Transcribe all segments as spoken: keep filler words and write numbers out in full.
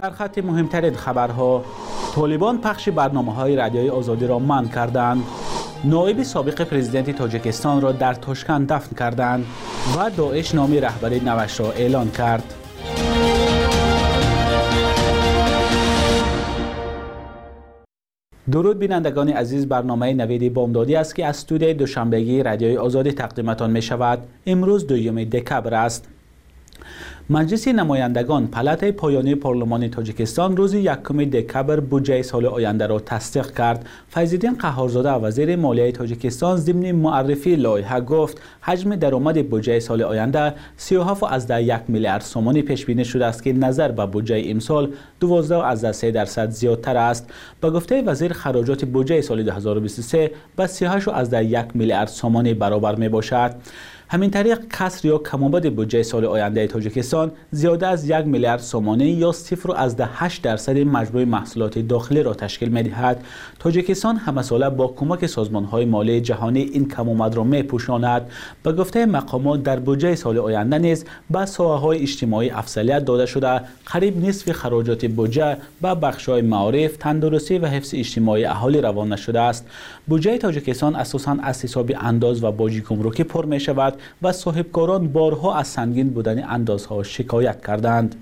سرخط مهمترین خبرها: طالبان پخش برنامه‌های رادیوی آزادی را منع کردند. نایب سابق پرزیدنت تاجیکستان را در تاشکند دفن کردند و داعش نام رهبر نوش را اعلان کرد. درود بینندگان عزیز، برنامه نوید بامدادی است که از استودیوی دوشنبگی رادیوی آزادی تقدیمتان می شود. امروز دوم دکبر است. مجلس نمایندگان پلات پایانی پارلمان تاجیکستان روز یکم دکبر بودجه سال آینده را تصدیق کرد. فیض‌الدین قهارزاده وزیر مالیه تاجیکستان ضمن معرفی لایحه گفت حجم درآمد بودجه سال آینده سی و هفت ممیز یک میلیارد سومانی پیش بینی شده است که نظر به بودجه امسال دوازده ممیز سه درصد زیادتر است. به گفته وزیر، خراجات بودجه سال دو هزار و بیست و سه به سی و هشت ممیز یک میلیارد سومانی برابر می باشد. همین طریق کسر یا کمبود بودجه سال آینده تاجیکستان زیاده از یک میلیارد سومانی یا صفر از هشت درصد مجموع محصولات داخلی را تشکیل می‌دهد. تاجیکستان همه ساله با کمک سازمان‌های مالی جهانی این کمبود را می‌پوشاند. به گفته مقامات در بودجه سال آینده نیز به ساحه‌های اجتماعی افضلیت داده شده. قریب نصف خراجات بودجه به بخش‌های معارف، تندرستی و حفظ اجتماعی اهالی روانه شده است. بودجه تاجیکستان اساساً از حساب انداز و باج گمرکی پر می‌شود و صاحبکاران بارها از سنگین بودن اندازها شکایت کردند.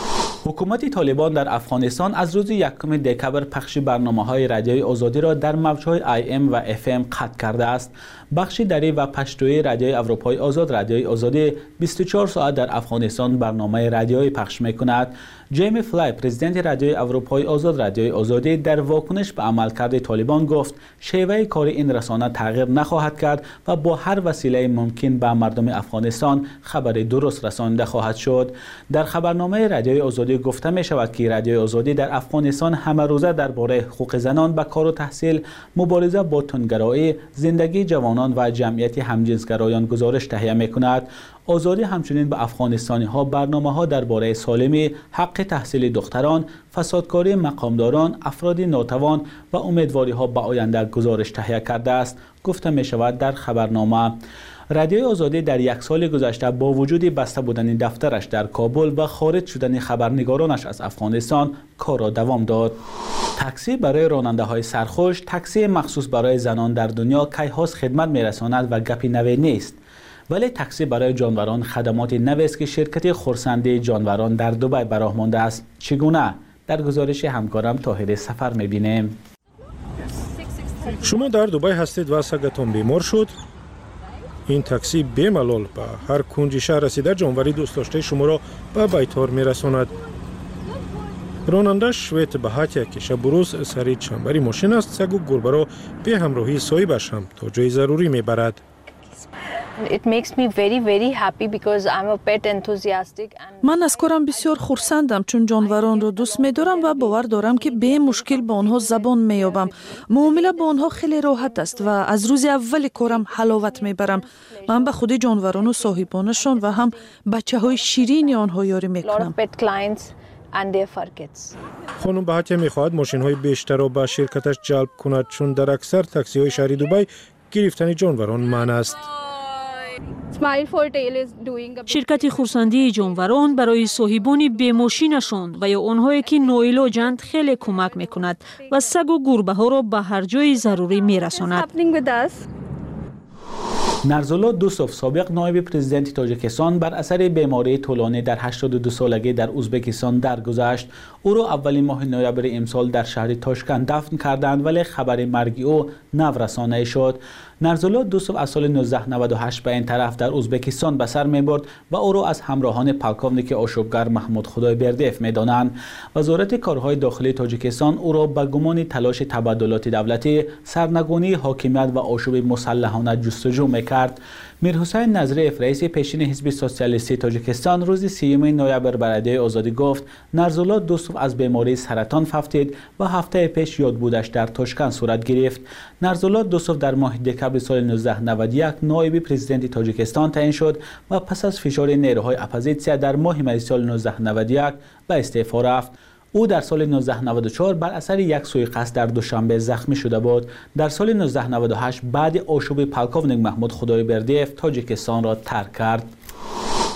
حکومت طالبان در افغانستان از روز یکم دکبر پخش برنامه‌های رادیوی آزادی را در موج‌های آی ام و اف ام قطع کرده است. بخش دری و پشتوی رادیوی اروپای آزاد رادیوی آزادی بیست و چهار ساعت در افغانستان برنامه رادیویی پخش می‌کند. جیمی فلای، پرزیدنت رادیوی اروپای آزاد رادیوی آزادی، در واکنش به عملکرد طالبان گفت شیوه کار این رسانه تغییر نخواهد کرد و با هر وسیله ممکن به مردم افغانستان خبر درست رسانده خواهد شد. در خبرنامه رادیوی آزادی گفته می شود که رادیوی آزادی در افغانستان همه روزه درباره حقوق زنان به کار و تحصیل، مبارزه با تندگرایی، زندگی جوانان و جمعیت همجنسگرایان گزارش تهیه می کند. آزادی همچنین به افغانستانی ها برنامه ها درباره سالمی، حق تحصیل دختران، فسادکاری مقامداران، افراد ناتوان و امیدواری ها به آینده گزارش تهیه کرده است. گفته می شود در خبرنامه رادیوی آزادی در یک سال گذشته با وجود بسته بودن دفترش در کابل و خارج شدن خبرنگارانش از افغانستان کار را دوام داد. تاکسی برای راننده های سرخوش، تاکسی مخصوص برای زنان در دنیا کیهاس خدمت می رساند و گپی نوی نیست. ولی تاکسی برای جانوران خدمات نوی است که شرکت خرسندی جانوران در دبی براه مانده است. چگونه؟ در گزارش همکارم طاهر سفر می‌بینیم. شما در دبی هستید و سگتان بیمار شد؟ این تاکسی بی‌ملال به هر کنج شهر رسیده جانوری دوست داشته شما را به بیتار می‌رساند. راننده شویت بهاتیا که شب و روز سری چنبری ماشین است، سگ و گربه را به همراهی صاحبش هم تا جای ضروری می‌برد. It makes me very very happy because I'm a pet enthusiastic and من از کارم بسیار خرسندم چون جانوران را دوست می‌دارم و باور دارم که به مشکل با آنها زبان می‌یابم. معامله با آنها خیلی راحت است و از روز اول کارم حلاوت می‌برم. من به خود جانوران و صاحبانشان و هم بچه‌های شیرین آنها یاری می‌کنم. خانم بهاتیا می‌خواهد ماشین‌های بیشتر را به شرکتش جلب کند چون در اکثر تاکسی‌های شهری دبی گرفتن جانوران منع است. شرکت خرسندی جانوران برای صاحبان بی‌ماشینشان و یا آنهایی که ناعلاجند خیلی کمک میکند و سگ و گربه ها را به هر جای ضروری میرساند. نرزالله دوستوف، سابق نایب پرزیدنت تاجیکستان، بر اثر بیماری طولانی در هشتاد و دو سالگی در ازبکستان درگذشت. او را اولین ماه نوامبر امسال در شهر تاشکند دفن کردند ولی خبر مرگ او نورسانه شد. نرزالله دوستوف از سال نوزده نود و هشت به این طرف در ازبکستان به سر میبرد و او را از همراهان پلکاونیک آشوبگر محمود خدایبردیف میدانند. وزارت کارهای داخلی تاجیکستان او را به گمان تلاش تبادلات دولتی، سرنگونی حاکمیت و آشوب مسلحانه جستجو میکرد. میرحسین نظریف، رئیس پیشین حزب سوسیالیستی تاجیکستان، روز سیوم نوامبر به رادیوی آزادی گفت نرزالله دوستوف از بیماری سرطان فوتید و هفته پیش یاد بودش در تاشکند صورت گرفت. نرزالله دوستوف در ماه دکبر سال نوزده نود و یک نایب پرزیدنت تاجیکستان تعیین شد و پس از فشار نیروهای اپوزیسیون در ماه می سال نوزده نود و یک به استعفا رفت. او در سال نوزده نود و چهار بر اثر یک سوءقصد در دوشنبه زخمی شده بود. در سال نوزده نود و هشت بعد آشوب پلکاونیک محمود خدایبردیف تاجیکستان را ترک کرد.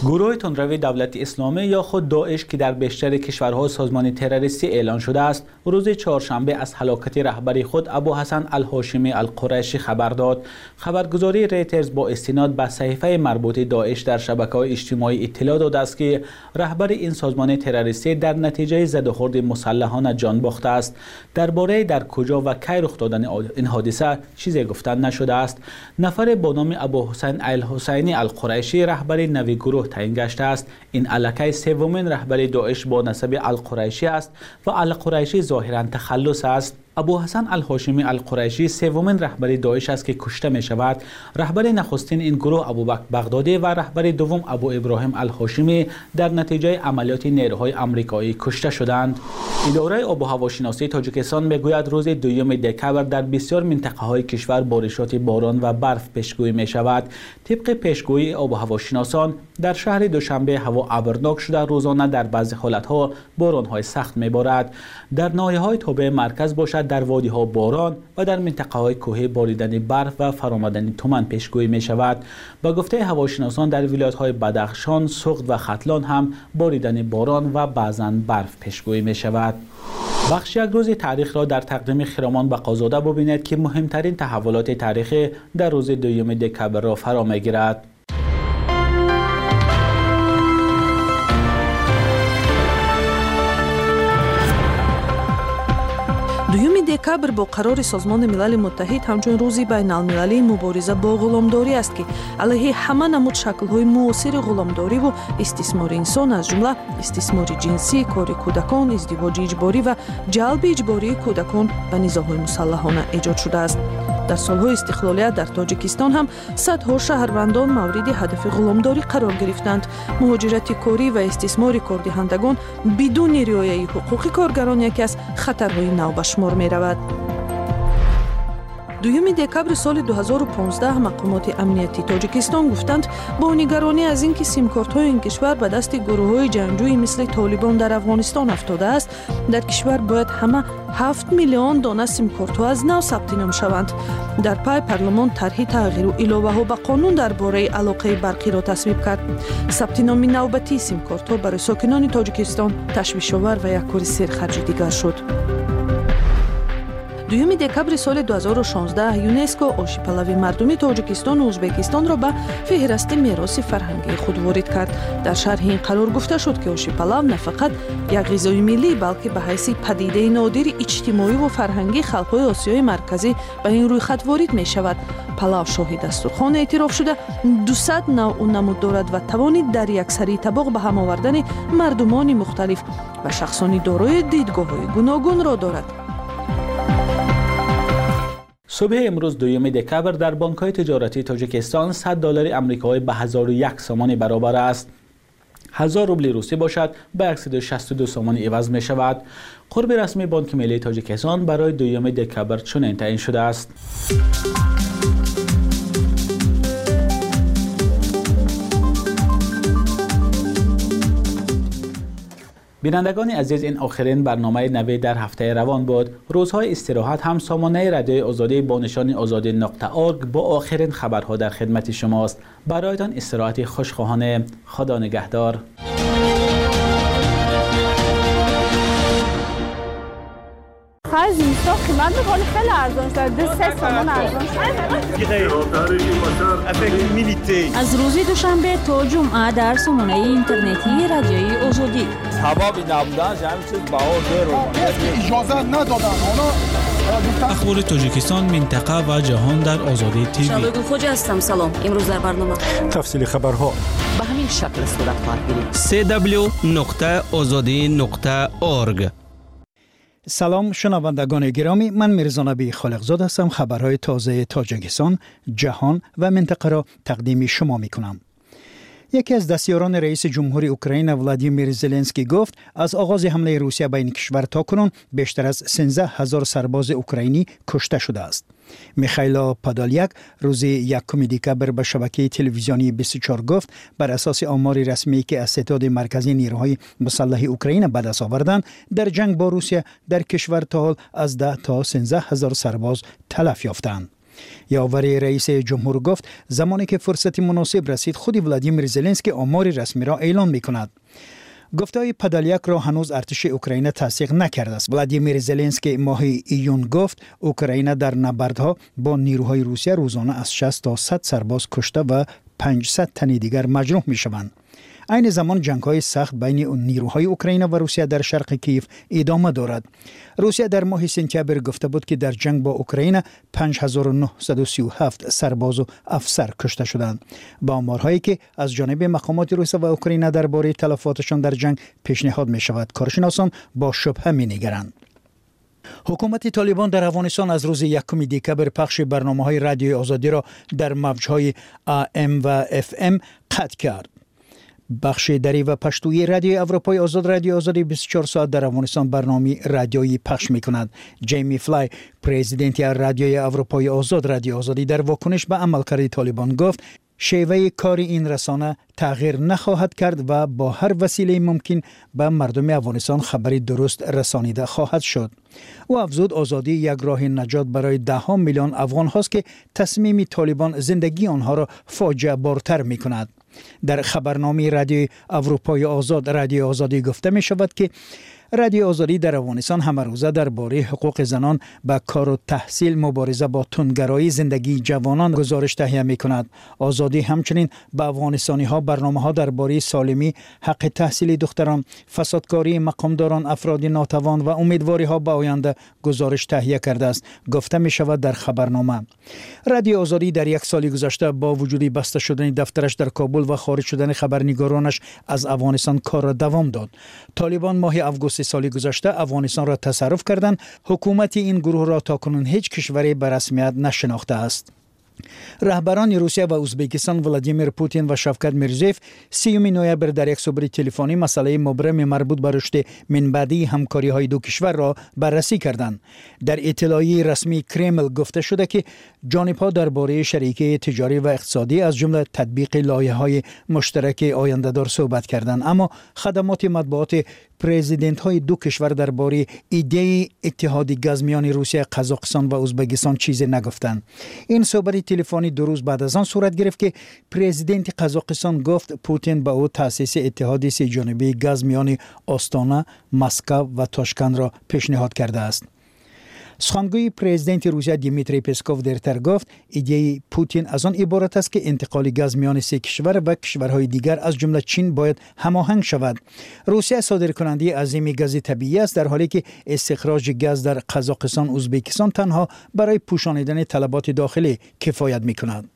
گروه تندروی دولت اسلامی یا خود داعش که در بیشتر کشورها سازمان تروریستی اعلان شده است، روز چهارشنبه از هلاکت رهبر خود ابوحسن الهاشمی القریشی خبر داد. خبرگزاری ریترز با استناد به صحیفه مربوط داعش در شبکه‌های اجتماعی اطلاع داده است که رهبر این سازمان تروریستی در نتیجه زدوخورد مسلحانه جان باخته است. درباره در کجا و کی رخ دادن این حادثه چیزی گفتن نشده است. نفر با نام ابوحسن الحسینی القریشی رهبر نوی گروه تعیین گشته است. این الکی سومین رهبر داعش با نسب القریشی است و القریشی ظاهرا تخلص است. ابوحسن الهاشمی القریشی سومین رهبر داعش است که کشته می شود. رهبر نخستین این گروه ابوبکر بغدادی و رهبر دوم ابو ابراهیم الهاشمی در نتیجه عملیات نیروهای آمریکایی کشته شدند. اداره آب و هواشناسی تاجیکستان میگوید روز دوم دکبر در بسیار منطقه های کشور بارشات باران و برف پیشگویی می شود. طبق پیشگویی آب و هواشناسان در شهر دوشنبه هوا ابرناک شده، روزانه در بعضی حالتها باران های سخت می بارد. در ناحیه های تابع مرکز باشد در وادی ها باران و در منطقه های کوهی باریدن برف و فرآمدن تمن پیشگویی می شود. با گفته هواشناسان در ولایت های بدخشان، سوخت و ختلان هم باریدن باران و بعضاً برف پیشگویی می شود. بخش یک روز تاریخ را در تقدیم خرامان به قازاده ببینید که مهمترین تحولات تاریخی در روز دوم دکبر را فرا می گیرد. دوم دکبر با قرار سازمان ملل متحد همچون روزی بین المللی مبارزه با غلامداری است که علیه همه نمود شکل‌های معاصر غلامداری و استثمار انسان از جمله استثمار جنسی، کار کودکان، ازدواج اجباری و جلب اجباری کودکان به نزاع‌های مسلحانه ایجاد شده است. در سالهای استقلالیت در تاجیکستان هم صدها شهروندان مورد هدف غلامداری قرار گرفتند. مهاجرت کاری و استثمار کاردهندگان بدون رعایت حقوق کارگران یکی از خطرهای نو به شمار می رود. دوم دکبر سال دو هزار و پانزده مقامات امنیتی تاجیکستان گفتند با نگرانی از اینکه سیمکارت‌های این کشور به دست گروه‌های جنگجویی مثل طالبان در افغانستان افتاده است، در کشور باید همه هفت میلیون دانه سیمکارت‌ها از نو ثبت نام شوند. در پای پارلمان طرح تغییر و علاوه‌ها به قانون درباره علاقه برقی را تصویب کرد. ثبت نام نوبتی سیمکارت‌ها برای ساکنان تاجیکستان تشویش‌آور و یک کار سرخرج دیگر شد. دوم دکبر سال دو هزار و شانزده یونسکو آشیپلاوی مردمی تاجیکستان و ازبکستان را به فهرست میراث فرهنگی خود وارد کرد. در شرح این قرار گفته شد که آشیپلاو نه فقط یک غذای ملی بلکه به حیث پدیده نادر اجتماعی و فرهنگی خلق‌های آسیای مرکزی به این رویخط وارد می شود. پلاو شاهی دسترخوان اعتراف شده دویست نوع و نمود دارد و توانید در یک سری طبق به هم آوردن مردمان مختلف و شخصانی دارای دیدگاه‌های گوناگون را دارد. صبح امروز دوم دکبر در بانک‌های تجارتی تاجیکستان صد دلار آمریکایی به هزار و یک سومان برابر است. هزار روبل روسی باشد به صد و شصت و دو سومان عوض می شود. قرب رسمی بانک ملی تاجیکستان برای دوم دکبر چنین تعیین شده است. بینندگان عزیز، این آخرین برنامه نوی در هفته روان بود. روزهای استراحت هم سامانه رادیوی آزادی با نشان آزادی نقطه اورگ با آخرین خبرها در خدمت شماست. برایتان استراحتی خوشخواهانه. خدا نگهدار. خرج اینستا قیمت میکنه خیلی ارزان شده. سه سامان ارزان شده. از روز دوشنبه تا جمعه در سامانه اینترنتی رادیوی آزادی. سبب نبودن همین چیز بهار رو اجازه ندادن. اخبار تاجیکستان، منطقه و جهان در آزادی تیوی. شبگو خوجا هستم. سلام. امروز در برنامه تفصیل خبرها به همین شکل صورت خواهد گرفت. سی دبلیو نقطه آزادی نقطه اورگ. سلام شنوندگان گرامی، من میرزا نبی خالقزاد هستم. خبرهای تازه تاجیکستان، جهان و منطقه را تقدیم شما میکنم. یکی از دستیاران رئیس جمهوری اوکراین ولادیمیر زلنسکی گفت از آغاز حمله روسیه به این کشور تاکنون بیشتر از سیزده هزار سرباز اوکراینی کشته شده است. میخائیل پادالیاک روز یکم دکبر به شبکه تلویزیونی بیست و چهار گفت بر اساس آمار رسمی که از ستاد مرکزی نیروهای مسلح اوکراین به دست آوردند، در جنگ با روسیه در کشور تا حال از ده تا سیزده هزار سرباز تلف یافتند. یاوری رئیس جمهور گفت زمانی که فرصت مناسب رسید خود ولادیمیر زلنسکی آمار رسمی را اعلام می‌کند. گفته‌های پدلیک را هنوز ارتش اوکراین تصدیق نکرده است. ولادیمیر زلنسکی ماه ایون گفت اوکراین در نبردها با نیروهای روسیه روزانه از شصت تا صد سرباز کشته و پانصد تن دیگر مجروح می‌شوند. این زمان جنگ‌های سخت بین نیروهای اوکراین و روسیه در شرق کیف ادامه دارد. روسیه در ماه سپتامبر گفته بود که در جنگ با اوکراین پنج هزار و نهصد و سی و هفت سرباز و افسر کشته شدند. با آمارهایی که از جانب مقامات روسیه و اوکراین درباره تلفاتشان در جنگ پیشنهاد می شود، کارشناسان با شبهه می نگرند. حکومت طالبان در افغانستان از روز یکم دکبر پخش برنامه‌های رادیوی آزادی را در موج‌های ای ام و اف ام قطع کرد. بخش دری و پشتویی رادیوی اروپای آزاد رادیو آزادی بیست و چهار ساعت در افغانستان برنامه رادیویی پخش می‌کند. جیمی فلای، پرزیدنت رادیوی اروپای آزاد رادیو آزادی، در واکنش به عملکرد طالبان گفت شیوه کار این رسانه تغییر نخواهد کرد و با هر وسیله ممکن به مردم افغانستان خبری درست رسانیده خواهد شد. او افزود آزادی یک راه نجات برای ده ها میلیون افغان هاست که تصمیم طالبان زندگی آنها را فاجعه بارتر می کند. در خبرنامه رادیو اروپای آزاد رادیو آزادی گفته می شود که رادیو آزادی در افغانستان همه روزه درباره حقوق زنان به کار و تحصیل، مبارزه با تندگرایی زندگی جوانان گزارش تهیه می کند. آزادی همچنین به افغانستانی ها برنامه ها درباره سالمی، حق تحصیلی دختران، فسادکاری مقامداران، افراد ناتوان و امیدواری ها به آینده گزارش تهیه کرده است. گفته می شود در خبرنامه رادیو آزادی در یک سال گذشته با وجود بسته شدن دفترش در کابل و خارج شدن خبرنگارانش از افغانستان کار را دوام داد. طالبان ماه آگوست سال گذشته افغانستان را تصرف کردند. حکومت این گروه را تاکنون هیچ کشوری به رسمیت نشناخته است. رهبران روسیه و ازبکستان ولادیمیر پوتین و شوکت میرزیف سیوم نوامبر در یک صحبت تلفنی مسئله مبرم مربوط به رشد منبعی همکاری‌های دو کشور را بررسی کردند. در اطلاعیه رسمی کرمل گفته شده که جانب‌ها درباره شریکی تجاری و اقتصادی از جمله تطبیق لایحه‌های مشترک آینده‌دار صحبت کردند، اما خدمات مطبوعات پرزیدنت های دو کشور درباره ایده اتحاد گاز میان روسیه، قزاقستان و ازبکستان چیزی نگفتند. این صحبت تلفنی دو روز بعد از آن صورت گرفت که پرزیدنت قزاقستان گفت پوتین به او تأسیس اتحاد سه جانبه گاز میان آستانا، مسکو و تاشکند را پیشنهاد کرده است. سخنگوی پرزیدنت روسیه دیمیتری پسکوف دیرتر گفت ایده پوتین از آن عبارت است که انتقال گاز میان سه کشور و کشورهای دیگر از جمله چین باید هماهنگ شود. روسیه صادرکننده عظیم گاز طبیعی است، در حالی که استخراج گاز در قزاقستان و ازبکستان تنها برای پوشانیدن طلبات داخلی کفایت می‌کند.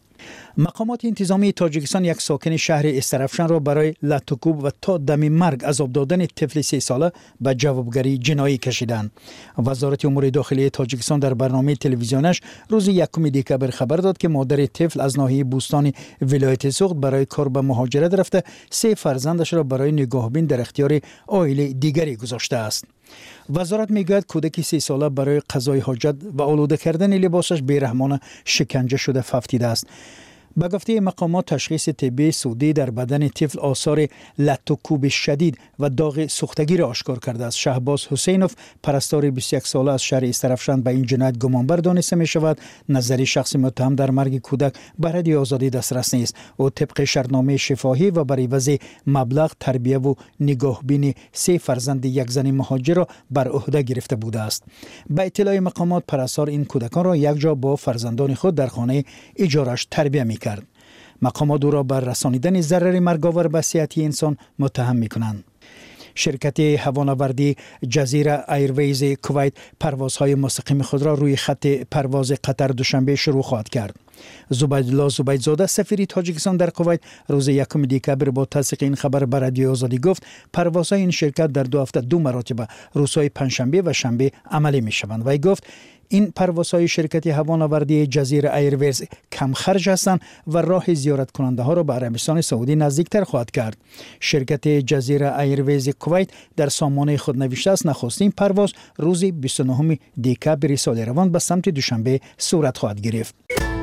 مقامات انتظامی تاجیکستان یک ساکن شهر استرافشان را برای لطوکوب و تا دم مرگ عذاب دادن طفل سه ساله به جوابگری جنایی کشیدند. وزارت امور داخلی تاجیکستان در برنامه تلویزیونش روز یکم دکبر خبر داد که مادر طفل از ناحیه بوستان ولایت سوخت برای کار به مهاجرت رفته، سه فرزندش را برای نگاهبین در اختیار عائله دیگری گذاشته است. وزارت میگوید کودک سه ساله برای قضای حاجت و آلوده کردن لباسش بیرحمانه شکنجه شده ففتیده است. به گفته مقامات تشخیص طبی سودی در بدن طفل آثار لطوکوب شدید و داغ سوختگی را آشکار کرده است. شهباز حسینوف، پرستار بیست و یک ساله از شهر استرافشان، به این جنایت گمانبر دانسته می شود. نظری شخص متهم در مرگ کودک به رادیو آزادی دسترس نیست. او طبق شرطنامه شفاهی و بر عوض مبلغ تربیه و نگاهبین سه فرزند یک زن مهاجر را بر عهده گرفته بوده است. به اطلاع مقامات پرستار این کودکان را یک جا با فرزندان خود در خانه اجارش تربیه می کرد. مقامات او را بر رسانیدن ضرر مرگاور به صحت انسان متهم می‌کنند. شرکت هوانوردی جزیره ایرویز کویت پروازهای مستقیم خود را روی خط پرواز قطر دوشنبه شروع خواهد کرد. زبیدالله زبیدزاده سفیر تاجیکستان در کویت روز یکم دکبر با تصدیق این خبر به رادیو آزادی گفت پروازهای این شرکت در دو هفته دو مرتبه روزهای پنجشنبه و شنبه عملی می‌شوند. وی گفت این پروازهای شرکت هوانوردی جزیره ایرویز کم خرج هستند و راه زیارت کننده ها را به عربستان سعودی نزدیکتر خواهد کرد. شرکت جزیره ایرویز کویت در سامانه خود نوشته است نخستین پرواز روز بیست و نهم دکبر سال روان به سمت دوشنبه صورت خواهد گرفت.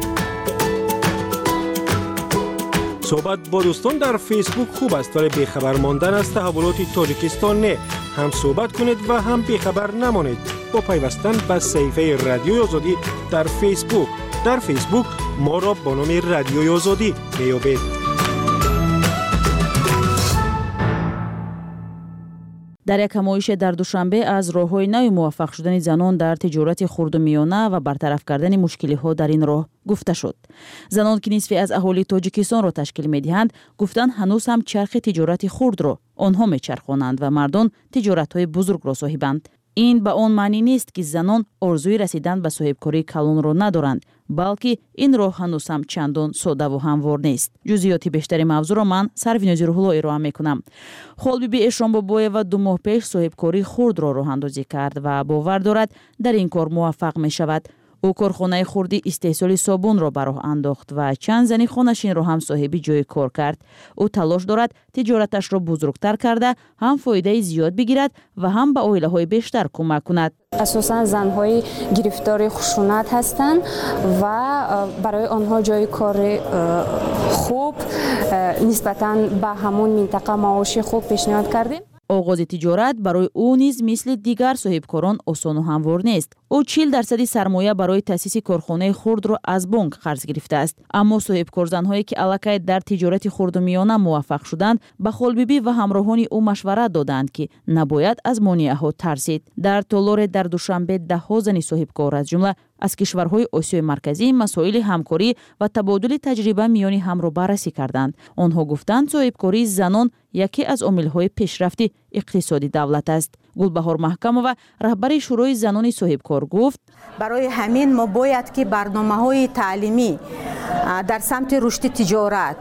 صحبت با دوستان در فیسبوک خوب است، ولی بیخبر ماندن از تحولات تاجیکستان نه. هم صحبت کنید و هم بیخبر نمانید با پیوستن به صفحه رادیو آزادی در فیسبوک. дар фейсбук моро бо номи радиои озодӣ меёбед. дар як ҳамоише дар душанбе аз роҳҳои нави муваффақ шудани занон дар тиҷорати хурду миёна ва бартараф кардани мушкилиҳо дар ин роҳ гуфта шуд. Занон ки нисфе аз аҳолии Тоҷикистонро ташкил медиҳанд, гуфтанд ҳанӯз ҳам чархи тиҷорати хурдро онҳо мечархонанд ва мардон тиҷоратҳои бузургро соҳибанд. ин ба он маънӣ нест ки занон орзуи расидан ба соҳибкории калонро надоранд, балки ин роҳ ҳанӯз ҳам чандон соддаву ҳамвор нест. ҷузъиёти бештари мавзӯъро ман Сарвинози Рӯҳулло ироа мекунам. Холбиби Эшонбобоева ду моҳ пеш соҳибкории хурдро роҳандозӣ кард ва бовар дорад дар ин кор муваффақ мешавад. ӯ корхонаи хурди истеҳсоли собунро ба роҳ андохт ва чанд зани хонашинро ҳам соҳиби ҷойи кор кард. ӯ талош дорад тиҷораташро бузургтар карда ҳам фоидаи зиёд бигирад ва ҳам ба оилаҳои бештар кӯмак кунад. асосан занҳои гирифтори хушунат ҳастанд ва барои онҳо ҷойи кори хуб нисбатан ба ҳамон минтақа маоши хуб пешниҳод кардем. оғози тиҷорат барои ӯ низ мисли дигар соҳибкорон осону ҳамвор нест. ӯ чил дарсади сармоя барои таъсиси корхонаи хурдро аз бонк қарз гирифтааст. аммо соҳибкорзанҳое ки аллакай дар тиҷорати хурдумиёна муваффақ шуданд, ба холбибӣ ва ҳамроҳони ӯ машварат доданд, ки набояд аз монеаҳо тарсид. дар толоре дар душанбе даҳҳо зани соҳибкор аз ҷумла аз кишварҳои Осиёи Марказӣ масоили ҳамкорӣ ва табодули таҷриба миёни ҳамро баррасӣ карданд. онҳо гуфтанд соҳибкории занон яке аз омилҳои пешрафти иқтисоди давлат аст. Гулбаҳор Маҳкамова, раҳбари шӯрои занони соҳибкор, гуфт: барои ҳамин мо бояд ки барномаҳои таълимӣ дар самти рушди тиҷорат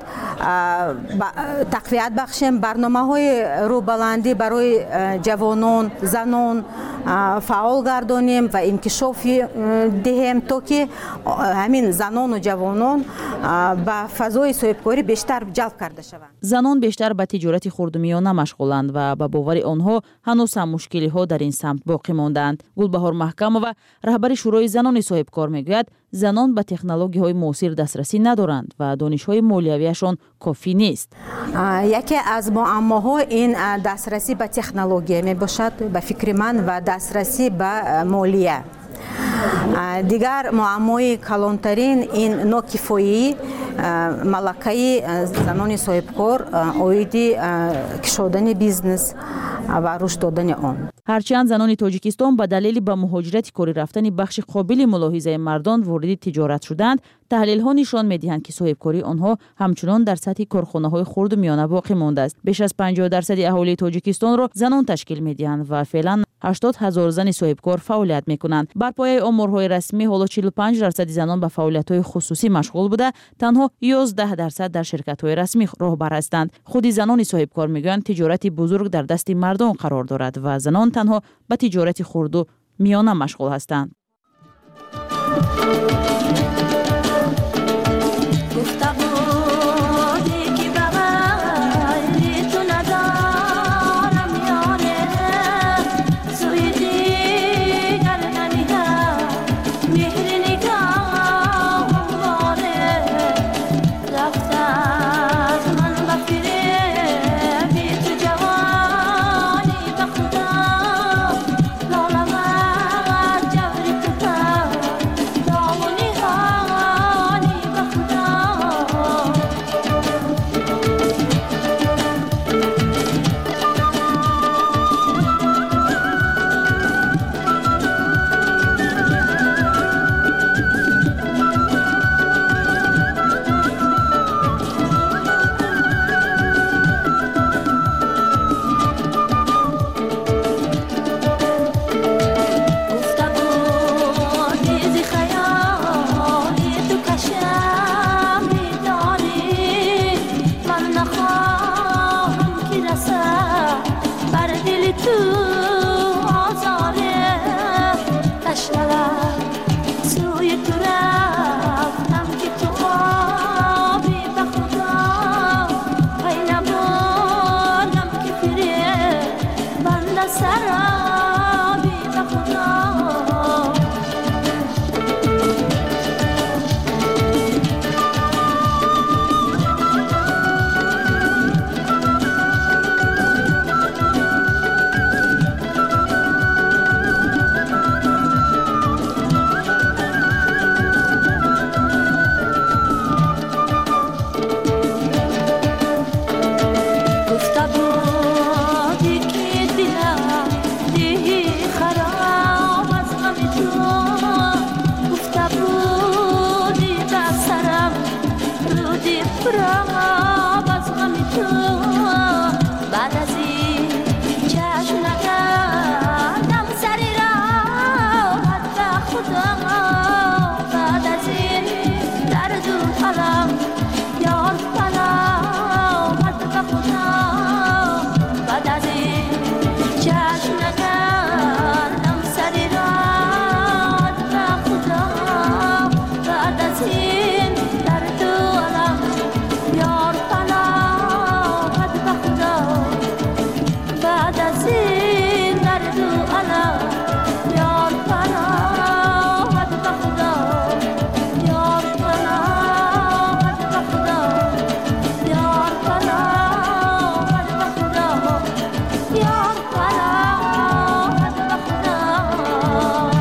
тақвият бахшем, барномаҳои рӯбаландӣ барои ҷавонон, занон фаъол гардонем ва инкишофи диҳем, то ки ҳамин занону ҷавонон ба фазои соҳибкорӣ бештар ҷалб карда шаванд. занон бештар ба тиҷорати хурдумиёна машғуланд ва ба бовари онҳо ҳанӯз ҳам мушкилиҳо дар ин самт боқӣ мондаанд. Гулбаҳор Маҳкамова, раҳбари шӯрои занони соҳибкор, мегӯяд, занон ба технологияҳои муосир дастрасӣ надоранд ва донишҳои молиявиашон кофӣ нест. яке аз муаммоҳо ин дастрасӣ ба технология мебошад, ба фикри ман, ва дастрасӣ ба молия. дигар муаммои калонтарин ин нокифоии малакаи занони соҳибкор оиди кушодани бизнес ва рушд додани он. ҳарчанд занони Тоҷикистон ба далели ба муҳоҷирати кори рафтани бахши қобили мулоҳизаи мардон ворidi тиҷорат шуданд, таҳлилҳо нишон медиҳанд, ки соҳибкории онҳо ҳамчунон дар сатҳи корхонаҳои хурду миёна боқӣ мондааст. беш аз панҷоҳ дарсади аҳолии Тоҷикистонро занон ташкил медиҳанд ва феълан ҳаштод ҳазор зани соҳибкор фаъолият мекунанд. бар пояи оморҳои расмӣ ҳоло чилу панҷ дарсади занон ба фаъолиятҳои хусусӣ машғул буда, танҳо ёздаҳ дарсад дар ширкатҳои расмӣ роҳбар ҳастанд. худи занони соҳибкор мегӯянд, тиҷорати бузург дар дасти мардон қарор дорад ва занон танҳо ба тиҷорати хурду миёна машғул ҳастанд. بعد از این چشم نکردم سری راحت به خدا بعد از این درد و علم یار فلاحت به خدا بعد از این چشم نکردم سری راحت به خدا بعد از این درد و علم یار فلاحت به خدا بعد از این درد و علم یار فلاحت به خدا یار فلاحت به خدا یار فلاحت به خدا یار فلاحت به خدا.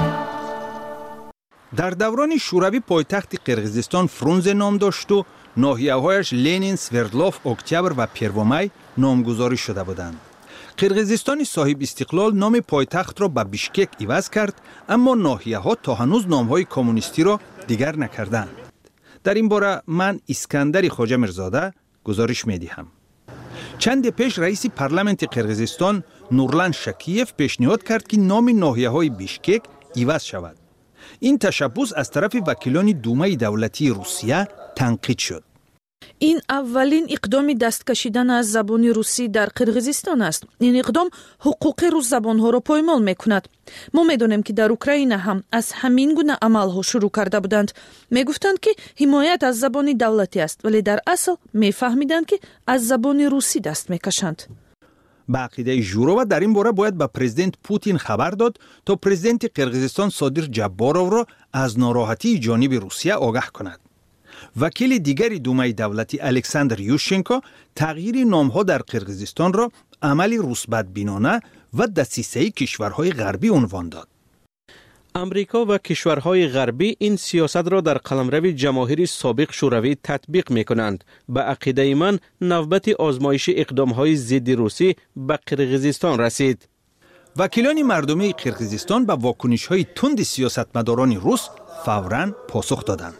در دوران شوروی پایتخت قرقیزستان فرونز نام داشت و ناحیه‌هایش لنین، سوردلوف، اکتبر و پرومای نامگذاری شده بودند. قرقیزستان صاحب استقلال نام پایتخت را به بیشکک عوض کرد، اما ناحیه‌ها تا هنوز نام‌های کمونیستی را دیگر نکردند. در این باره من اسکندر خواجه میرزاده گزارش می‌دهم. چند پیش رئیس پارلمانت قرقیزستان نورلان شکیف پیشنهاد کرد که نام ناحیه‌های بیشکک عوض شود. این تشبوس از طرف وکیلان دومای دولتی روسیه تنقید شد. این اولین اقدام دست کشیدن از زبان روسی در قرقیزستان است. این اقدام حقوق روس زبانها را پایمال میکند. ما میدانیم که در اوکراین هم از همین گونه عملها شروع کرده بودند. میگفتند که حمایت از زبان دولتی است، ولی در اصل میفهمیدند که از زبان روسی دست میکشند. با عقیده ژوروا در این باره باید به پرزیدنت پوتین خبر داد تا پرزیدنت قرقیزستان صادر جباروف را از ناراحتی جانب روسیه آگاه کند. وکیل دیگری دومای دولتی الکساندر یوشچنکو تغییر نامها در قرقیزستان را عملی روس بدبینانه و دسیسه کشورهای غربی عنوان داد. امریکا و کشورهای غربی این سیاست را در قلمرو جماهیر سابق شوروی تطبیق می کنند. به عقیده من نوبت آزمایش اقدامهای ضد روسی به قرقیزستان رسید. وکیلان مردمی قرقیزستان به واکنش‌های تند سیاستمداران روس فوراً پاسخ دادند.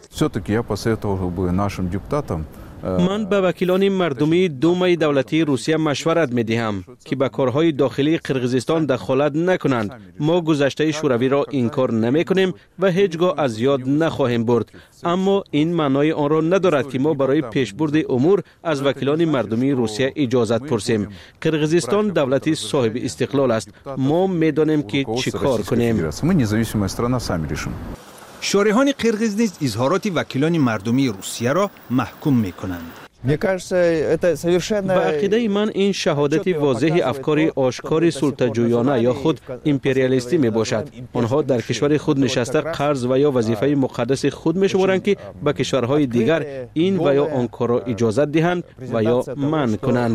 من به وکیلان مردمی دومای دولتی روسیه مشورت می دهم که به کارهای داخلی قرقیزستان دخالت نکنند. ما گذشته شوروی را انکار نمی کنیم و هیچگاه از یاد نخواهیم برد، اما این معنای آن را ندارد که ما برای پیشبرد امور از وکیلان مردمی روسیه اجازت پرسیم. قرقیزستان دولتی صاحب استقلال است. ما می دانیم که چی کار کنیم. شارحان قرقیز نیز اظهارات وکیلان مردمی روسیه را محکوم می کنند. به عقیده من این شهادت واضح افکار آشکار سلطه‌جویانه یا خود امپریالیستی می باشد. آنها در کشور خود نشسته قرض و یا وظیفه مقدس خود می شمارند که به کشورهای دیگر این و یا آن کار را اجازت دهند و یا منع کنند.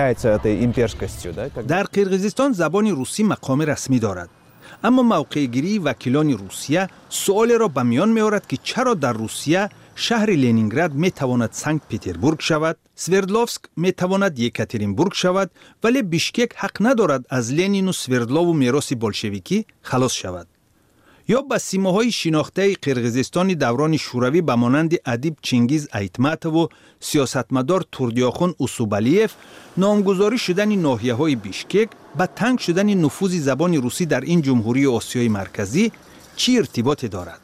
در قرقیزستان زبان روسی مقام رسمی دارد، اما موقع گیری وکیلان روسیه سؤال را به میان می آورد که چرا در روسیه شهر لنینگراد می تواند سنت پتربورگ شود، سوردلوفسک می تواند یکاترینبورگ شود، ولی بیشکک حق ندارد از لنین و سوردلوف و میراث بولشویکی خلاص شود. یا به سیماهای شناخته قرقیزستان دوران شوروی به مانند ادیب چنگیز ایتماتوف و سیاستمدار توردیاخون اوسوبالیف نامگذاری شدن ناحیه‌های بیشکک به تنگ شدن نفوذ زبان روسی در این جمهوری آسیای مرکزی چی ارتباطی دارد؟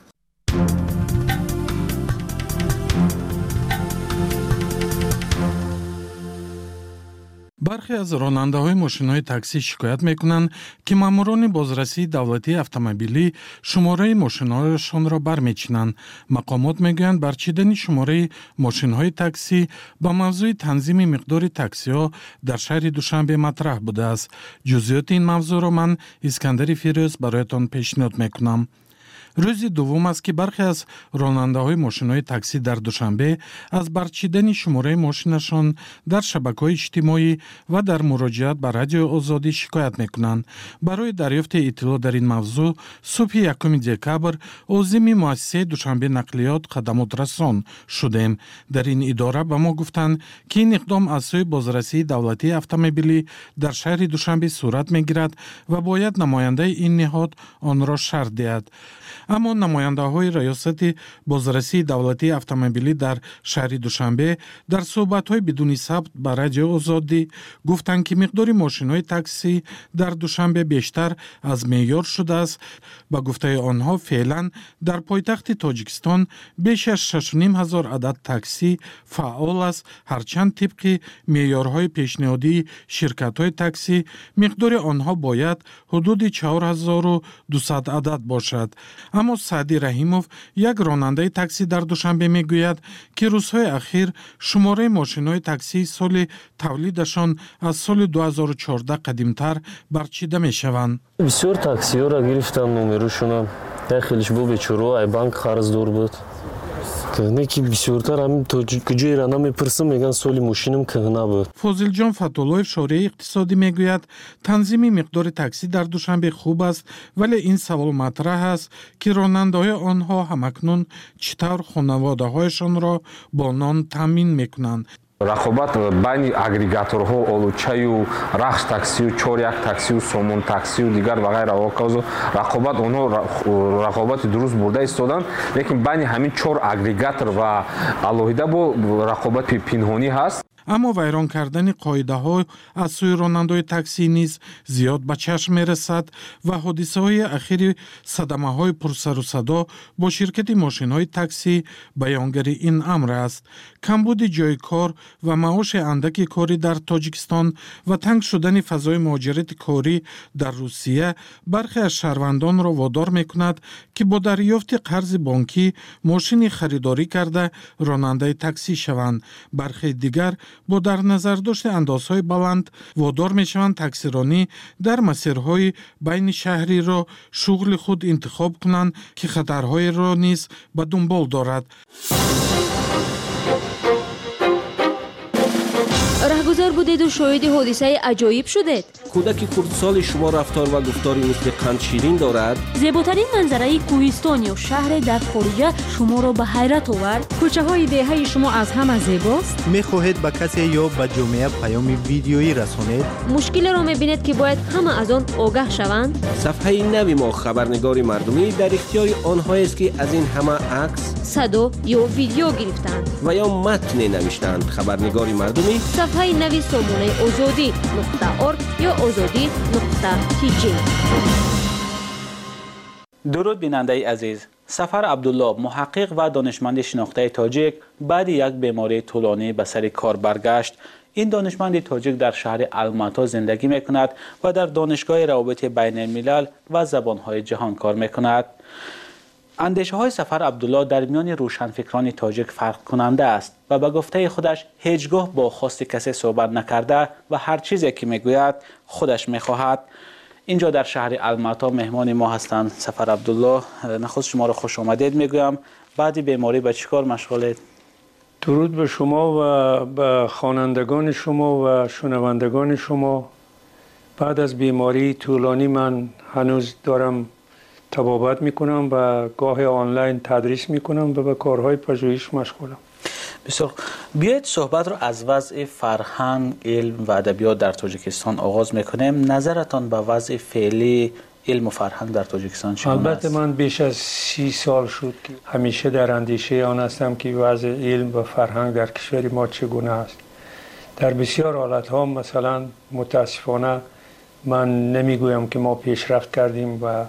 برخی از راننده‌های ماشین‌های تاکسی شکایت می‌کنند که ماموران بازرسی دولتی اتومبیلی شماره ماشین‌هایشان را برمی‌چینند. مقامات می‌گویند برچیدن شماره ماشین‌های تاکسی با موضوع تنظیم مقدار تاکسی‌ها در شهر دوشنبه مطرح بوده است. جزئیات این موضوع را من اسکندر فیروز برایتان پیشنهاد می‌کنم. روز دوم است که برخی از راننده‌های ماشین‌های تاکسی در دوشنبه از برچیدن شماره ماشینشان در شبکه‌های اجتماعی و در مراجعت به رادیو آزادی شکایت می‌کنند. برای دریافت اطلاع در این موضوع صبح یکم دکبر عضو مؤسسه دوشنبه نقلیات خدمات رسان شدیم. در این اداره به ما گفتند که این اقدام از سوی بازرسی دولتی اتومبیلی در شهر دوشنبه صورت می‌گیرد و باید نماینده این نهاد آن را شرح دهد. اما نماینده های ریاست بازرسی دولتی اتومبیلی در شهر دوشنبه در صحبت های بدون ثبت با رادیو آزادی گفتند که مقدار ماشین های تاکسی در دوشنبه بیشتر از معیار شده است. با گفته آنها فعلا در پایتخت تاجیکستان بیش از شش و نیم هزار عدد تاکسی فعال است، هرچند طبق معیارهای پیشنهادی شرکت های تاکسی مقدار آنها باید حدود چهار هزار و دویست عدد باشد. اما سعدی رحیموف یک راننده تاکسی در دوشنبه میگوید که روزهای اخیر شماره ماشین‌های تاکسی سال تولیدشان از سال دو هزار و چهارده قدیمتر برچیده میشوند. بسیار تاکسی‌ها را گرفتم، نمرشون خیلیش بود بیچاره، ای بانک قرضدار بود. که که بسیارتر همین تو کجای را نمیپرسم میگن سالی ماشینم کهنه بود. فاضل جان فتولویف شورای اقتصادی میگوید تنظیم مقدار تاکسی در دوشنبه خوب است، ولی این سوال مطرح است که راننده‌های آنها همکنون چطور خانواده‌هایشان را با نان تامین میکنند. رقابت بین اگریگاتورها اولوچایو رخش تاکسی و چوریک تاکسی و سومون تاکسی و دیگر و غیره واکازو رقابت اونها رقابت درست برده ایستادن، لیکن بین همین چهار اگریگاتور و الوهیده با رقابت پنهانی هست. اما ویران کردن قاعده ها از سوی راننده‌های تاکسی نیز زیاد به چشم میرسد و حادثه های اخیر صدمه های پرسر و صدا با شرکت ماشین های تاکسی بیانگر این امر است. کمبود جای کار و معاش اندک کاری در تاجیکستان و تنگ شدن فضای مهاجرت کاری در روسیه برخی از شهروندان را وادار میکند که با دریافت قرض بانکی ماشین خریداری کرده راننده تاکسی شوند. برخی دیگر با در نظر داشت اندازهای بلند وادار می شوند تاکسیرانی در مسیرهای بین شهری را شغل خود انتخاب کنند که خطرهای را نیز به دنبال دارد. رهگذر بودید و شاهد حادثه عجایب شدید. کودک کردسال شما رفتار و گفتاری مثل قند شیرین دارد. زیباترین منظره کوهستان یا شهر در خارجه شما را به حیرت آورد. کوچه های دهه شما از همه زیباست. میخواهید به کسی یا به جامعه پیام ویدیویی رسانید؟ مشکل را میبینید که باید همه از آن آگاه شوند. صفحه نوی ما خبرنگاری مردمی در اختیار آنهایی است که از این همه عکس، صدا یا ویدیو گرفتند و یا متن نوشتند. خبرنگاری مردمی صفحه نوی سامانه آزادی نقطه ارگ یا آزادی نقطه تی جی. درود بیننده عزیز. سفر عبدالله محقق و دانشمند شناخته تاجیک بعد یک بیماری طولانی به سر کار برگشت. این دانشمند تاجیک در شهر الماتا زندگی می کند و در دانشگاه روابط بین الملل و زبانهای جهان کار می کند. اندیشه های سفر عبدالله در میان روشنفکران تاجیک فرق کننده است و به گفته خودش هیچگاه با خواست کسی صحبت نکرده و هر چیزی که میگوید خودش میخواهد. اینجا در شهر الماتا مهمان ما هستند سفر عبدالله. نخست شما را خوش آمدید میگویم. بعد بیماری به چیکار مشغولید؟ درود به شما و به خوانندگان شما و شنوندگان شما. بعد از بیماری طولانی من هنوز دارم تبابت میکنم و گاه آنلاین تدریس میکنم و به کارهای پژوهش مشغولم. بسیار. بیایید صحبت رو از وضع فرهنگ، علم و ادبیات در تاجیکستان آغاز میکنیم. نظرتان به وضع فعلی علم و فرهنگ در تاجیکستان چگونه است؟ البته من بیش از سی سال شد که همیشه در اندیشه آن هستم که وضع علم و فرهنگ در کشور ما چگونه است. در بسیار حالتها مثلا متاسفانه من نمیگویم که ما پیشرفت کردیم و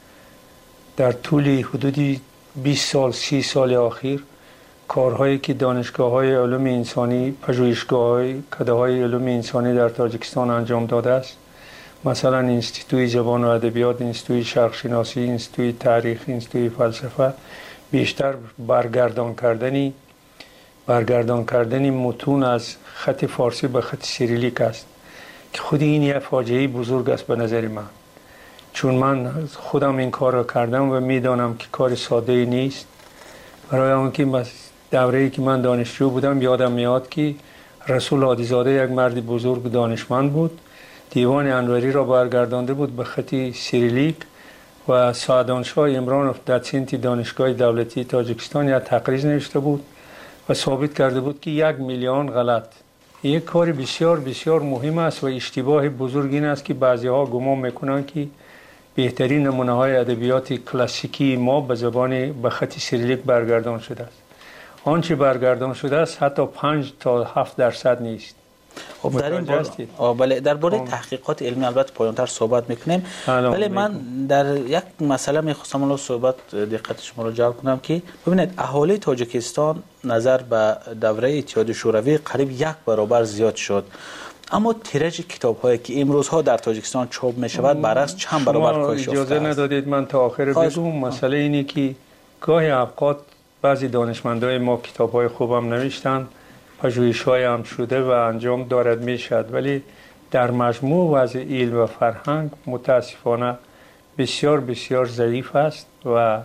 در طول حدودی بیست سال سی سال اخیر کارهایی که دانشگاه های علوم انسانی، پژوهشگاه های کده های علوم انسانی در تاجیکستان انجام داده است، مثلا انستیتوی زبان و ادبیات، انستیتوی شرق شناسی، انستیتوی تاریخ، انستیتوی فلسفه، بیشتر برگردان کردنی برگردان کردنی متون از خط فارسی به خط سیریلیک است که خود این یک فاجعه بزرگ است به نظر من، چون من خودم این کار را کردم و میدانم که کار ساده نیست. برای آنکه دوره‌ای که من دانشجو بودم یادم میاد که رسول عادیزاده یک مرد بزرگ دانشمند بود، دیوان انوری را برگردانده بود به خط سیریلیک و سعدانشاه عمرانوف داتسینتی دانشگاه دولتی تاجیکستان یک تقریر نوشته بود و ثابت کرده بود که یک میلیون غلط. یک کار بسیار بسیار مهم است و اشتباه بزرگ این است که بعضی ها گمان میکنند که بهترین نمونه های ادبیات کلاسیکی ما به زبان به خط سیریلیک برگردان شده است. آنچه برگردان شده است حتی پنج تا هفت درصد نیست. خب در این باره درباره تحقیقات علمی البته پایان‌تر صحبت میکنیم، ولی من در یک مسئله میخواستم الان صحبت دقت شما رو جلب کنم که ببینید اهالی تاجیکستان نظر به دوره اتحاد شوروی قریب یک برابر زیاد شد، اما تیراژ کتاب هایی که امروز ها در تاجیکستان چاپ می شود برعکس چند برابر کاهش یافته است. اجازه ندادید من تا آخر بگم. مسئله اینه که گاهی اوقات بعضی دانشمندای ما کتاب های خوبم نوشتن، پژوهش‌های هم شده و انجام دارد میشد، ولی در مجموع وضع علم و فرهنگ متاسفانه بسیار بسیار ضعیف است و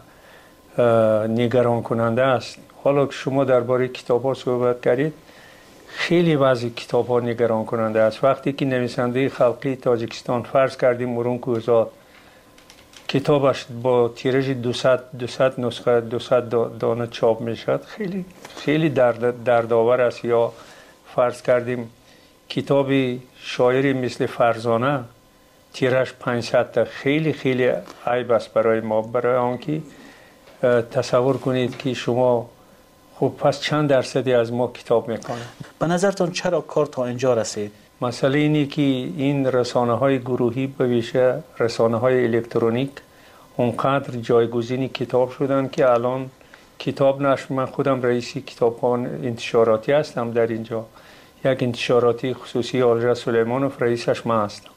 نگران کننده است. حالا که شما درباره کتاب‌ها صحبت کردید، خیلی وضع کتاب‌ها نگران کننده است. وقتی که نویسنده خلقی تاجیکستان فرض کردیم مرونکوزاد کتابش با تیراژ دویست نسخه دویست دانه چاپ میشد، خیلی خیلی درد دردآور است. یا فرض کردیم کتاب شاعری مثل فرزانه تیراژ پانصد تا، خیلی خیلی عیب است برای ما، برای آنکه تصور کنید که شما خب پس چند درصدی از ما کتاب میکنه. به نظرتان چرا کار تا اینجا رسید؟ مسئله اینه که این رسانه های گروهی به ویژه رسانه های الکترونیک اونقدر جایگزین کتاب شدن که الان کتاب نشر، من خودم رئیس کتابخانه انتشاراتی هستم در اینجا، یک انتشاراتی خصوصی آلژا سلیمانوف رئیسش من هستم.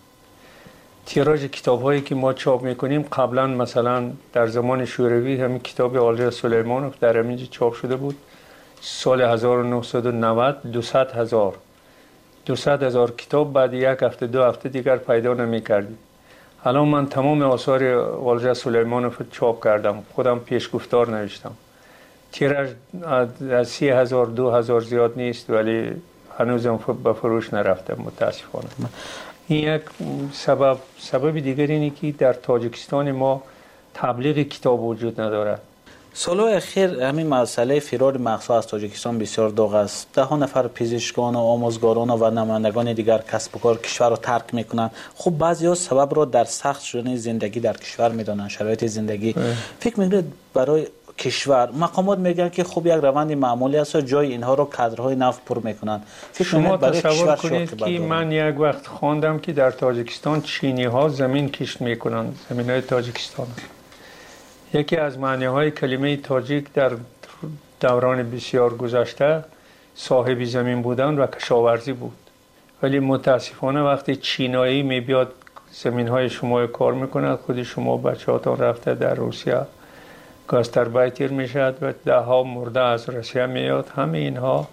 تیراژ کتاب هایی که ما چاپ میکنیم قبلا مثلا در زمان شوروی همین کتاب آلژا سلیمانوف در همینجا چاپ شده بود سال هزار و نهصد و نود دویست هزار دویست هزار کتاب بعد یک هفته دو هفته دیگر پیدا نمی کردیم. الان من تمام آثار آلژا سلیمانوف چاپ کردم، خودم پیشگفتار نوشتم. تیراژ از سی هزار دو هزار زیاد نیست، ولی هنوزم به فروش نرفته متاسفانه. این یک سبب سبب دیگر اینه که در تاجیکستان ما تبلیغ کتاب وجود ندارد. سالهای اخیر همین مسئله فرار مغزها از تاجیکستان بسیار داغ است. ده ها نفر پزشکان و آموزگاران و نمایندگان دیگر کسب و کار کشور را ترک میکنند. خب بعضی‌ها سبب را در سخت شدن زندگی در کشور میدانند، شرایط زندگی. فکر میکنید برای کشور مقامات میگن که خب یک روند معمولی است و جای اینها رو کادرهای نفت پر میکنند. شما تصور کنید که من یک وقت خواندم که در تاجیکستان چینی ها زمین کشت میکنند، زمین های تاجیکستان. یکی از معنی های کلمه تاجیک در دوران بسیار گذشته صاحب زمین بودن و کشاورزی بود، ولی متاسفانه وقتی چینایی میبیاد زمین های شما کار میکند، خود شما بچه هاتان رفته در روسیه گاستربایتر میشد و ده ها مرده از روسیه میاد. همه اینها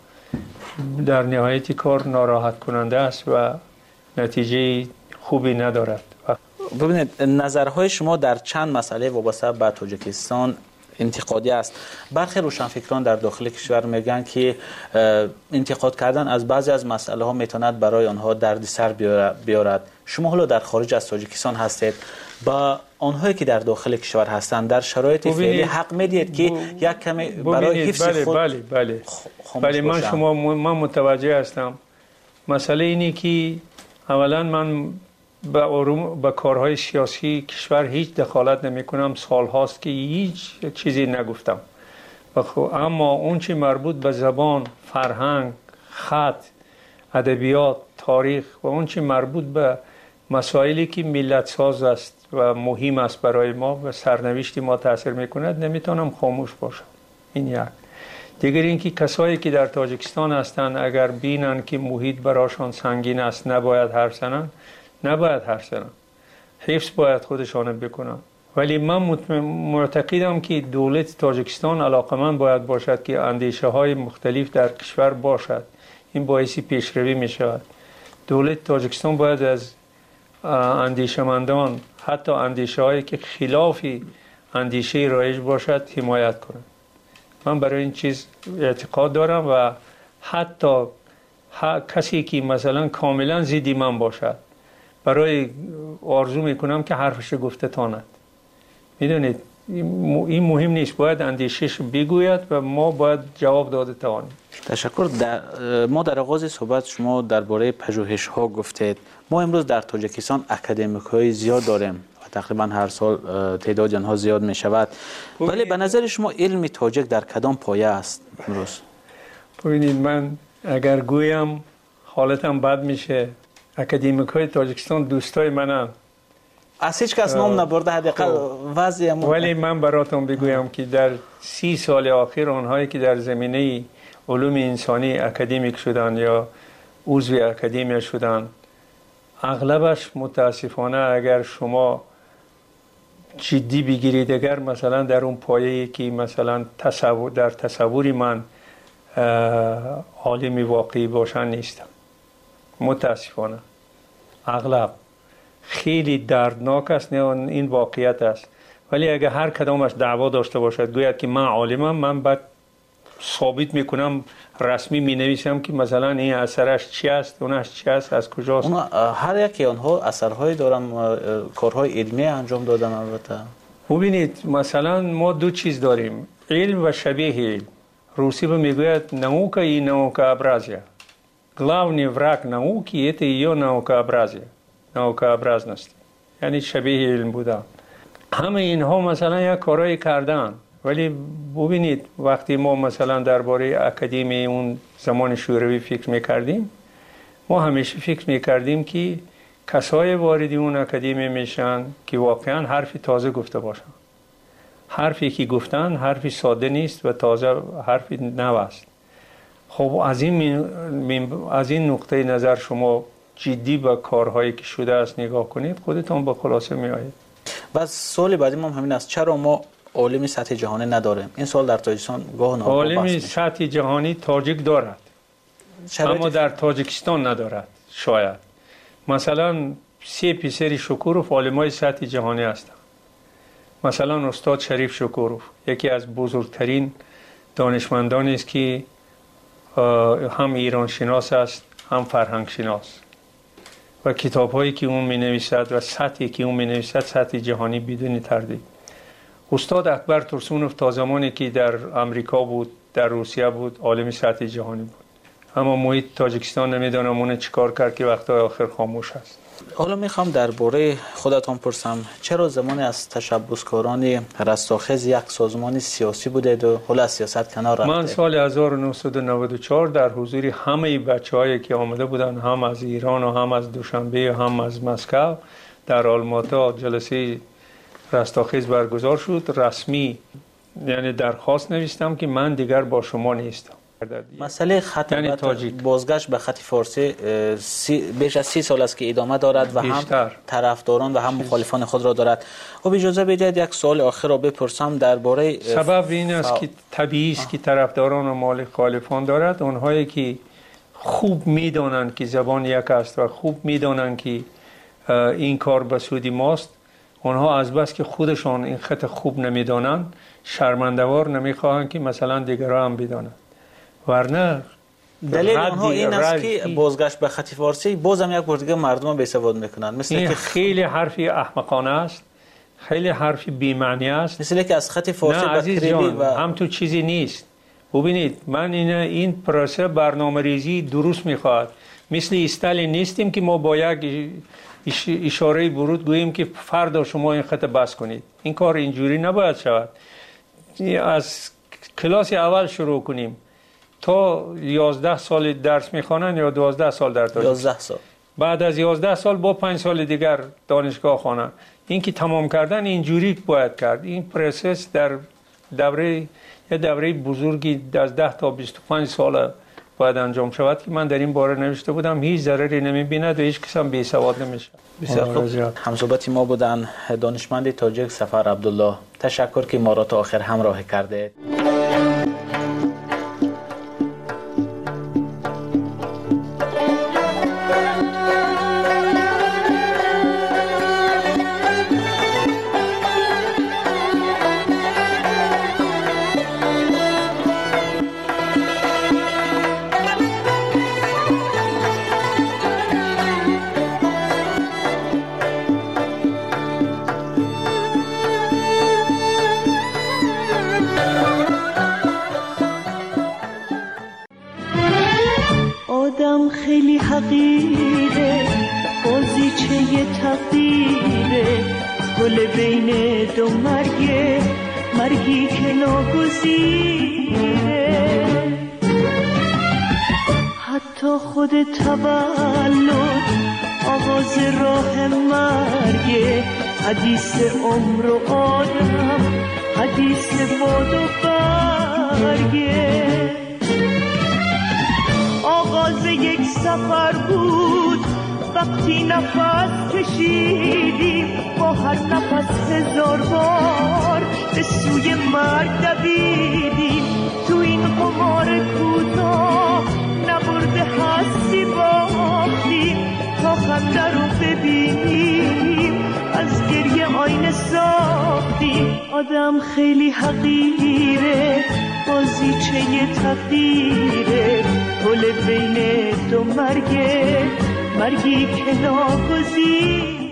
در نهایت کار ناراحت کننده است و نتیجه خوبی ندارد. ببینید نظرهای شما در چند مسئله وابسته به تاجیکستان انتقادی است. برخی روشنفکران در داخل کشور میگن که انتقاد کردن از بعضی از مسئله ها میتواند برای آنها دردسر بیارد. شما حالا در خارج از تاجیکستان هستید، با آنهایی که در داخل کشور هستند در شرایط فعلی حق میدید که یک کمی برای حفظ بله خود بله بله بله من شما من متوجه هستم. مسئله اینه که اولا من به اروم به کارهای سیاسی کشور هیچ دخالت نمی کنم، سال هاست که هیچ چیزی نگفتم. اما اون چی مربوط به زبان، فرهنگ، خط، ادبیات، تاریخ و اون چی مربوط به مسائلی که ملت ساز است و مهم است برای ما و سرنوشت ما تاثیر میکند نمیتونم خاموش باشم. این یک. دیگر اینکه کسایی که در تاجیکستان هستند اگر بینن که محیط براشان سنگین است نباید حرف زنن، نباید حرف زنن، حفظ باید خودشان بکنن. ولی من معتقدم که دولت تاجیکستان علاقمند باید باشد که اندیشه های مختلف در کشور باشد. این باعث پیشروی می شود. دولت تاجیکستان باید از اندیشمندان، حتی اندیشه هایی که خلاف اندیشه رایج باشد، حمایت کنند. من برای این چیز اعتقاد دارم و حتی کسی که مثلا کاملا ضد من باشد برای آرزو میکنم که حرفش گفته تاند. میدونید این مهم نیست، باید اندیشش بگوید و ما باید جواب داده توانیم. تشکر. در ما در آغاز صحبت شما درباره پژوهش ها گفتید. ما امروز در تاجیکستان اکادمیک های زیاد داریم. تقریبا هر سال تعداد آنها زیاد می شود. ولی به نظر شما علم تاجیک در کدام پایه است امروز؟ ببینید من اگر گویم حالتم بد میشه. اکادمیکای تاجیکستان دوستای منم. از هیچ کس نام نبرده حداقل وضعی. ولی من براتون بگویم که در سی سال آخر آنهایی که در زمینه علوم انسانی اکادمیک شدن یا عضو اکادمی شدن، اغلبش متاسفانه اگر شما جدی بگیرید، اگر مثلا در اون پایه‌ای که مثلا تصور در تصوری من عالمی واقعی باشن نیستم. متاسفانه اغلب خیلی دردناک است، نه این واقعیت است. ولی اگر هر کدامش دعوا داشته باشد، گوید که من عالمم، من بعد ثابت میکنم، رسمی می نویسم که مثلا این اثرش چی است، اونش چی است، از کجاست. هر یکی آنها اثرهای دارن، کارهای علمی انجام دادن. البته ببینید مثلا ما دو چیز داریم، علم و شبیه علم. روسی به میگوید نауکا ای نауکا ابرازیا. главный враг науки это ее наукообразие. наукообразность. یعنی شبیه علم بودن. همه اینها مثلا یک کارایی کردن، ولی ببینید وقتی ما مثلا درباره اکادمی اون زمان شوروی فکر میکردیم، ما همیشه فکر میکردیم که کسای واردی اون اکادمی میشن که واقعا حرفی تازه گفته باشن. حرفی که گفتن حرفی ساده نیست و تازه حرفی نو است. خب از این از این نقطه نظر شما جدی به کارهایی که شده است نگاه کنید، خودتون به خلاصه میایید. بس سوال بعدی ما همین است، چرا ما عالم سطح جهانی نداریم؟ این سوال در تاجیکستان گاه ناگاه عالم سطح جهانی تاجیک دارد، اما در تاجیکستان ندارد. شاید مثلا سه پیسری شکوروف عالمای سطح جهانی هستند. مثلا استاد شریف شکوروف یکی از بزرگترین دانشمندانی است که هم ایران شناس است، هم فرهنگ شناس، و کتاب هایی که اون می نویسد و سطحی که اون می نویسد سطح جهانی بدون تردید. استاد اکبر ترسونوف تا زمانی که در امریکا بود، در روسیه بود، عالم سطح جهانی بود. اما محیط تاجیکستان نمیدونم اون چیکار کرد که وقتا آخر خاموش است. حالا میخوام درباره خودتون پرسم، چرا زمانی از تشبسکاران رستاخیز یک سازمان سیاسی بودید و حالا سیاست کنار رفتید؟ من سال هزار و نهصد و نود و چهار در حضور همه بچه‌هایی که آمده بودن، هم از ایران و هم از دوشنبه و هم از مسکو، در آلماتا جلسه رستاخیز برگزار شد. رسمی یعنی درخواست نوشتم که من دیگر با شما نیستم. مسئله خط یعنی بازگشت به خط فارسی سی بیش از سی سال است که ادامه دارد و هم طرفداران و هم مخالفان خود را دارد. خب اجازه بدهید یک سوال آخر را بپرسم درباره سبب این است که طبیعی است که طرفداران و مخالفان دارد. اونهایی که خوب میدانند که زبان یک است و خوب میدانند که این کار به سود ماست، اونها از بس که خودشان این خط خوب نمیدانند، شرمنده‌وار نمیخواهند که مثلا دیگران هم بدانند. ورنه دلیل آنها این است که بازگشت به خط فارسی بازم یک بار دیگه مردم بی سواد میکنند. مثل این که خیلی حرفی احمقانه است، خیلی حرفی بی معنی است. مثل که از خط فارسی به کریدی و هم تو چیزی نیست. ببینید من این این پروسه برنامه‌ریزی درست میخواد. مثل استالین نیستیم که ما با یک اشاره برود گوییم که فردا شما این خط بس کنید. این کار اینجوری نباید شود. از کلاس اول شروع کنیم تا یازده سال درس میخوانن یا دوازده سال در تاجیکستان. یازده سال. بعد از یازده سال با پنج سال دیگر دانشگاه خوانن. این که تمام کردن اینجوری باید کرد. این پروسس در دوره یه دوره بزرگی از ده تا بیست و پنج سال باید انجام شود که من در این باره نوشته بودم. هیچ ضرری نمیبیند و هیچ کس هم بی سواد نمیشه. بسیار خوب. همصحبت ما بودن دانشمند تاجیک سفر عبدالله. تشکر که ما را تا آخر همراه کرده. خیلی حقیره بازیچه تقدیره گل پل بین دو مرگه، مرگی که ناگزیره. حتی خود تولد آغاز راه مرگه، حدیث عمر و آدم، حدیث باد و برگه. آغاز یک سفر بود وقتی نفس کشیدیم، با هر نفس هزار بار به سوی مرگ دویدیم. تو این قمار کوتاه نبرده هستی باختیم، تا خنده رو ببینیم از گریه آینه ساختیم. آدم خیلی حقیره، بازیچه تقدیره، پل بین دو مرگه، مرگی که ناگزیره.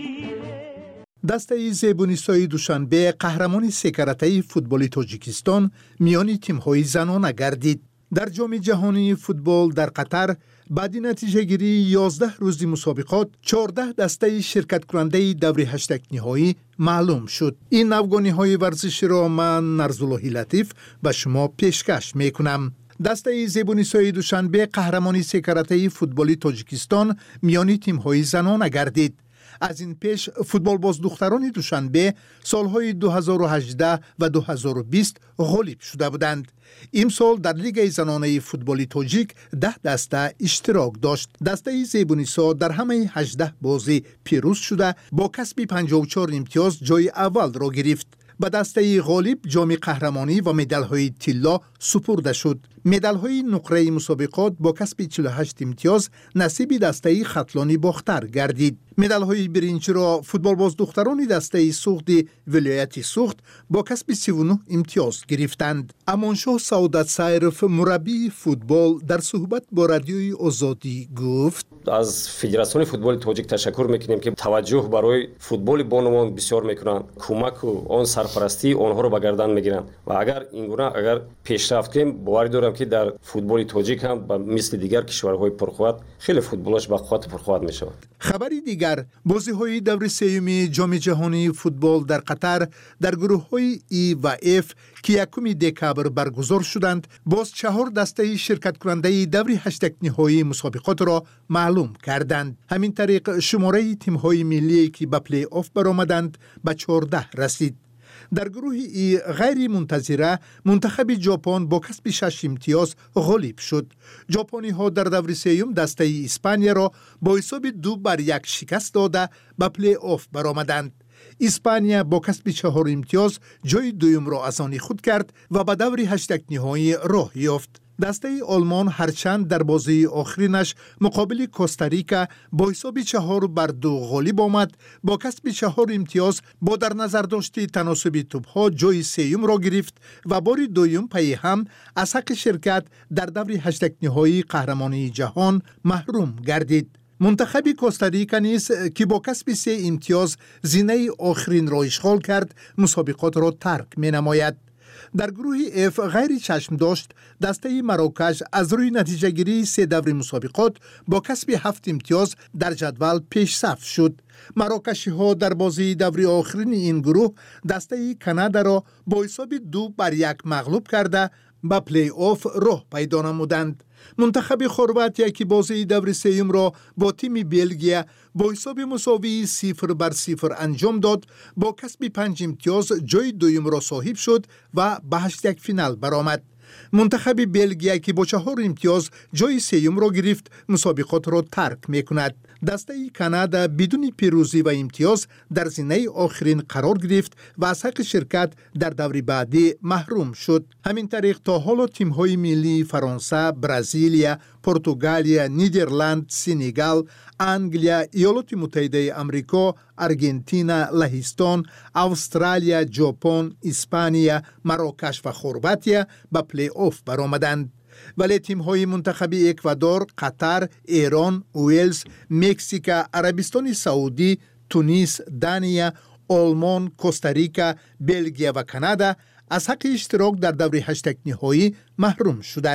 دسته زیبونیستای دوشنبه قهرمان سکرته فوتبال تاجیکستان میان تیم‌های زنانه گردید. در جام جهانی فوتبال در قطر بعد نتیجه گیری یازده روزی مسابقات چهارده دسته شرکت کننده دور هشتگ نهایی معلوم شد. این افغانی های ورزشی را من نرزاللهی لطیف به شما پیشکش میکنم. دسته زیبونیستای دوشنبه قهرمانی سکرته فوتبال تاجیکستان میان تیم‌های زنانه گردید. از این پیش فوتبال باز دختران دوشنبه سالهای دو هزار و هجده و دو هزار و بیست غالب شده بودند. امسال در لیگ زنانه فوتبال تاجیک ده دسته اشتراک داشت. دسته زیبونیسا در همه هجده بازی پیروز شده با کسب پنجاه و چهار امتیاز جای اول را گرفت. به دسته غالب جام قهرمانی و مدال‌های طلا سپرده شد. مدال‌های نقره مسابقات با کسب چهل و هشت امتیاز نصیب دسته خطلانی باختر گردید. مدال‌های برنج را فوتبال باز دختران دسته سوخت ولایت سوخت با کسب سی و نه امتیاز گرفتند. امانشاه سعادت سایرف مربی فوتبال در صحبت با رادیوی آزادی گفت: از فدراسیون فوتبال تاجیک تشکر میکنیم که توجه برای فوتبال بانوان بسیار میکنند، کمک و آن سرپرستی آنها رو به گردن میگیرند و اگر اینگونه اگر پیشرفت کنیم باور دارم که در فوتبال تاجیک هم مثل دیگر کشورهای پرقوت خیلی فوتبالش با قوت پرقوت میشود. خبری دیگر، بازی‌های دور سوم جام جهانی فوتبال در قطر در گروه‌های ای و اف که یکم دکبر برگزار شدند، باز چهار دسته شرکت کننده دور هشتگ نهایی مسابقات را معلوم کردند. همین طریق شماره تیم‌های ملی که به پلی آف برآمدند به چهارده رسید. در گروه ای غیر منتظره منتخب ژاپن با کسب شش امتیاز غالب شد. ژاپنی ها در دور سوم دسته اسپانیا را با حساب دو بر یک شکست داده به پلی آف برآمدند. اسپانیا با کسب چهار امتیاز جای دوم را از آن خود کرد و به دور هشتگ نهایی راه یافت. دسته آلمان هرچند در بازی آخرینش مقابل کوستاریکا با حساب چهار بر دو غالب آمد، با کسب چهار امتیاز با در نظر داشت تناسب توپ‌ها جای سوم را گرفت و بار دوم پی هم از حق شرکت در دور هشتگ نهایی قهرمانی جهان محروم گردید. منتخب کوستاریکا نیز که با کسب سه امتیاز زینه آخرین را اشغال کرد مسابقات را ترک می نماید. در گروه اف غیر چشم داشت دسته مراکش از روی نتیجه گیری سه دور مسابقات با کسب هفت امتیاز در جدول پیش صف شد. مراکشی ها در بازی دور آخرین این گروه دسته کانادا را با حساب دو بر یک مغلوب کرده به پلی آف راه پیدا نمودند. منتخب خرواتیا که بازی دور سوم را با تیم بلژیا با حساب مساوی صفر بر صفر انجام داد، با کسب پنج امتیاز جای دوم را صاحب شد و به هشتگ فینال برآمد. منتخب بلژیا که با چهار امتیاز جای سوم را گرفت مسابقات را ترک میکند. دسته کانادا بدون پیروزی و امتیاز در زینه آخرین قرار گرفت و از حق شرکت در دور بعدی محروم شد. همین طریق تا حالا تیم‌های ملی فرانسه، برزیلیا، پرتغالیا، نیدرلند، سنگال، انگلیا، ایالات متحده آمریکا، ارژانتین، لهستان، استرالیا، ژاپن، اسپانیا، مراکش و خرواتیا به پلی آف برآمدند. ولی تیم‌های منتخب اکوادور، قطر، ایران، ویلز، مکزیک، عربستان سعودی، تونس، دانیا، آلمان، کوستاریکا، بلژیا و کانادا از حق اشتراک در دور هشتگ نهایی محروم شدند.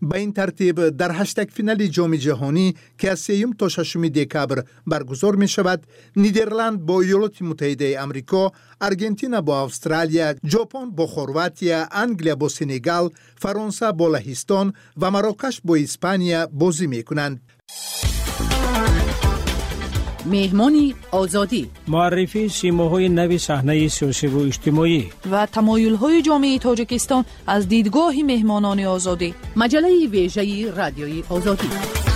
به این ترتیب در هشتگ فینال جام جهانی که از سوم تا ششم دکبر برگزار می شود، نیدرلند با ایالات متحده آمریکا، آرژانتین با استرالیا، ژاپن با خرواتیا، انگلیا با سنگال، فرانسه با لهستان و مراکش با اسپانیا بازی می کنند. مهمانی آزادی، معرفی سیماهای نوی صحنه سیاسی و اجتماعی و تمایل‌های جامعه تاجیکستان از دیدگاه مهمانان آزادی. مجله ویژه رادیوی آزادی.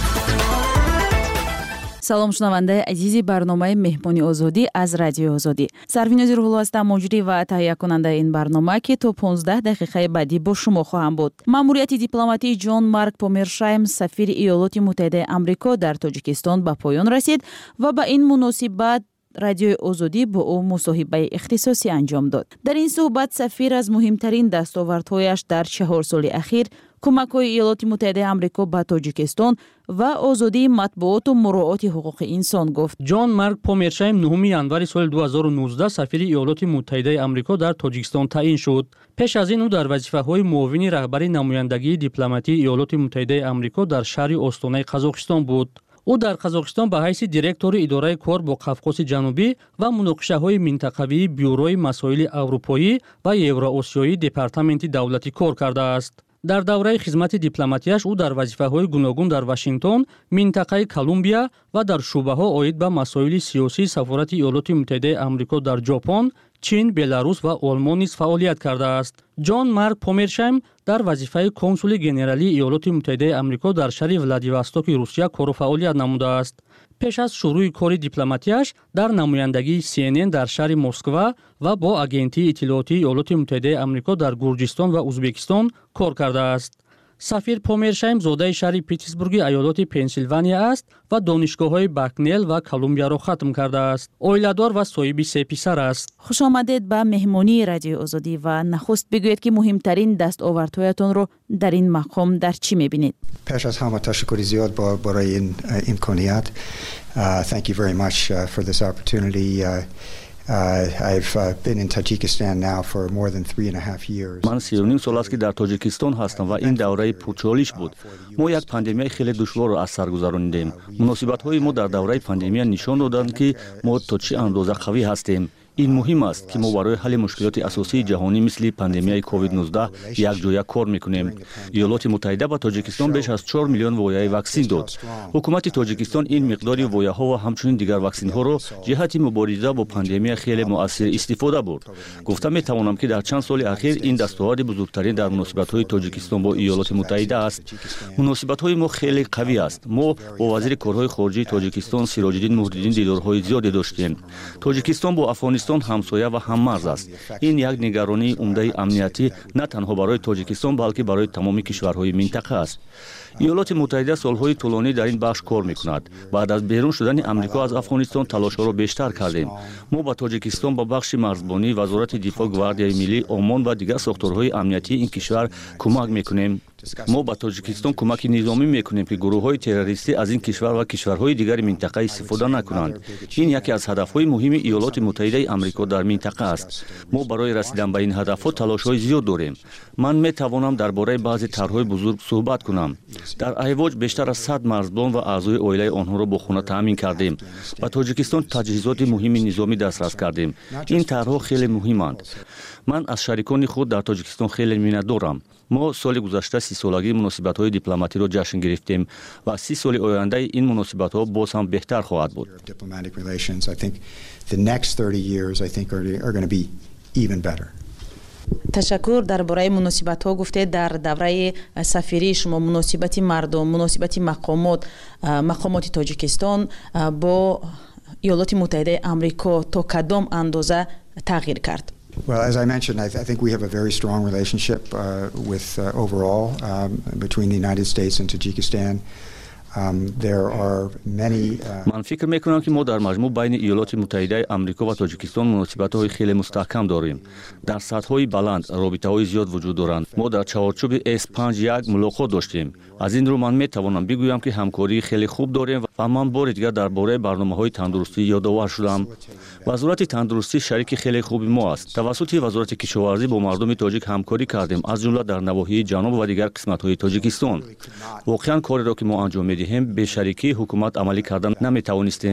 салом шунавандаи азизи барномаи меҳмони озодӣ аз радиои озодӣ. Сарвинози рӯҳулло ҳастам, муҷрӣ ва таҳиякунандаи ин барнома ки то понздаҳ дақиқаи баъдӣ бо шумо хоҳам буд. маъмурияти дипломатии ҷон Марк Помершайм, сафири иёлоти муттаҳидаи амрико дар тоҷикистон ба поён расид ва ба ин муносибат радиои озодӣ бо ӯ мусоҳибаи ихтисосӣ анҷом дод. дар ин суҳбат сафир аз муҳимтарин дастовардҳояш дар чаҳор соли ахир, кӯмакҳои иёлоти муттаҳидаи амрико ба тоҷикистон ва озодии матбуоту муроати ҳуқуқи инсон гуфт. ҷон Марк Помершайм нӯҳуми январи соли ду ҳазору нуздаҳ сафири иёлоти муттаҳидаи амрико дар тоҷикистон таъин шуд. пеш аз ин ӯ дар вазифаҳои муовини раҳбари намояндагии дипломатии иёлоти муттаҳидаи амрико дар шаҳри остонаи Қазоқистон буд. ӯ дар Қазоқистон ба ҳайси директори идораи кор бо Қавқоси ҷанубӣ ва муноқишаҳои минтақавии бюрои масоили аврупоӣ ва евроосиёӣ департаменти давлатӣ кор кардааст. дар давраи хизмати дипломатияш ӯ дар вазифаҳои гуногун дар Вашингтон, минтақаи Колумбия ва дар шӯъбаҳо оид ба масоили сиёсии Сафорати Иёлоти Муттаҳидаи Амрико дар Ҷопон, Чин, Беларус ва Олмон низ фаъолият кардааст. ҷон Марк Помершайм дар вазифаи консули генералии Иёлоти Муттаҳидаи Амрико дар шаҳри Владивостоки Русия кору фаъолият намудааст. пеш аз шурӯи кори дипломатияш дар намояндагии Си Эн Эн дар шаҳри Москва ва бо агентии иттилоотии Иёлоти Муттаҳидаи Амрико дар Гурҷистон ва Узбекистон кор кардааст. сафир Помершайм зодаи шаҳри Питтсбурги аёлоти Пенсилвания аст ва донишгоҳҳои Бакнел ва Колумбияро хатм кардааст. Оиладор ва соҳиби се писар аст. хушомадед ба меҳмонии радиои озодӣ ва нахуст бигӯед ки муҳимтарин дастовардҳоятонро дар ин мақом дар чӣ мебинед? пеш аз ҳама ташаккури зиёд барои ин имконият. Thank you very much uh, for this opportunity. Uh, Uh, I've uh, been in Tajikistan now for more than three and a half years. ман се ним сол аст ки дар тоҷикистон ҳастам ва ин давраи пурчолиш буд. мо як пандемияи хеле душворро аз сар гузаронидем. муносибатҳои мо дар давраи пандемия нишон доданд ки мо то чӣ андоза қавӣ ҳастем. ин муҳим аст ки мо барои ҳалли мушкилоти асосии ҷаҳонӣ мисли пандемияи ковид нуздаҳ якҷоя кор мекунем. иёлоти муттаҳида ба тоҷикистон беш аз чор миллион вояи ваксин дод. ҳукумати тоҷикистон ин миқдори вояҳо ва ҳамчунин дигар ваксинҳоро ҷиҳати мубориза бо пандемия хеле муассир истифода бурд. гуфта метавонам ки дар чанд соли ахир ин дастоварди бузургтарин дар муносибатҳои тоҷикистон бо иёлоти муттаҳида аст. муносибатҳои мо хеле қавӣ аст. мо бо вазири корҳои хориҷии тоҷикистон Сироҷиддин Муҳриддин дидорҳои зиёде доштем. тоҷикистон бо Афғонистон ҳамсоя ва ҳаммарз аст. ин як нигаронии умдаи амниятӣ на танҳо барои тоҷикистон, балки барои тамоми кишварҳои минтақа аст. иёлоти муттаҳида солҳои тӯлонӣ дар ин бахш кор мекунад. баъд аз берун шудани амрико аз Афғонистон талошҳоро бештар кардем. мо ба тоҷикистон ба бахши марзбонӣ, вазорати дифоъ, гвардияи миллӣ, омон ва дигар сохторҳои амниятии ин кишвар кӯмак мекунем. мо ба тоҷикистон кӯмаки низомӣ мекунем ки гурӯҳҳои террористӣ аз ин кишвар ва кишварҳои дигари минтақа истифода накунанд. ин яке аз ҳадафҳои муҳими иёлоти муттаҳидаи амрико дар минтақа аст. мо барои расидан ба ин ҳадафҳо талошҳои зиёд дорем. ман метавонам дар бораи баъзе тарҳҳои бузург суҳбат кунам. дар айвоҷ бештар аз сад марзбон ва аъзои оилаи онҳоро бо хона таъмин кардем. ба тоҷикистон таҷҳизоти муҳими низомӣ дастрас кардем. ин тарҳҳо хеле муҳиманд. ман аз шарикони худ дар тоҷикистон хеле миннатдорам. мо соли гузашта сисолагии муносибатҳои дипломатиро ҷашн гирифтем ва си соли ояндаи ин муносибатҳо боз ҳам беҳтар хоҳад буд. ташаккур. дар бораи муносибатҳо гуфтед, дар давраи сафирии шумо муносибати мардум, муносибати мақомот, мақомоти тоҷикистон бо иёлоти муттаҳидаи амрико то кадом андоза тағйир кард? Well, as I mentioned, I, th I think we have a very strong relationship uh, with uh, overall um, between the United States and Tajikistan. ман фикр мекунам ки мо дар маҷмӯъ байни иёлоти муттаҳидаи амрико ва тоҷикистон муносибатҳои хеле мустаҳкам дорем. дар сатҳҳои баланд робитаҳои зиёд вуҷуд доранд. мо дар чаҳорчӯби эс панҷ як мулоқот доштем. аз ин рӯ ман метавонам бигӯям ки ҳамкории хеле хуб дорем ва ман бори дигар дар бораи барномаҳои тандурустӣ ёдовар шудам. вазорати тандурустӣ шарики хеле хуби мо аст. тавассути вазорати кишоварзӣ бо мардуми тоҷик ҳамкорӣ кардем, аз ҷумла дар навоҳии ҷануб ва дигар қисматҳои тоҷикистон. воқеан кореро ки мо анҷом медиҳем бешарикии ҳукумат амалӣ карда наметавонистем.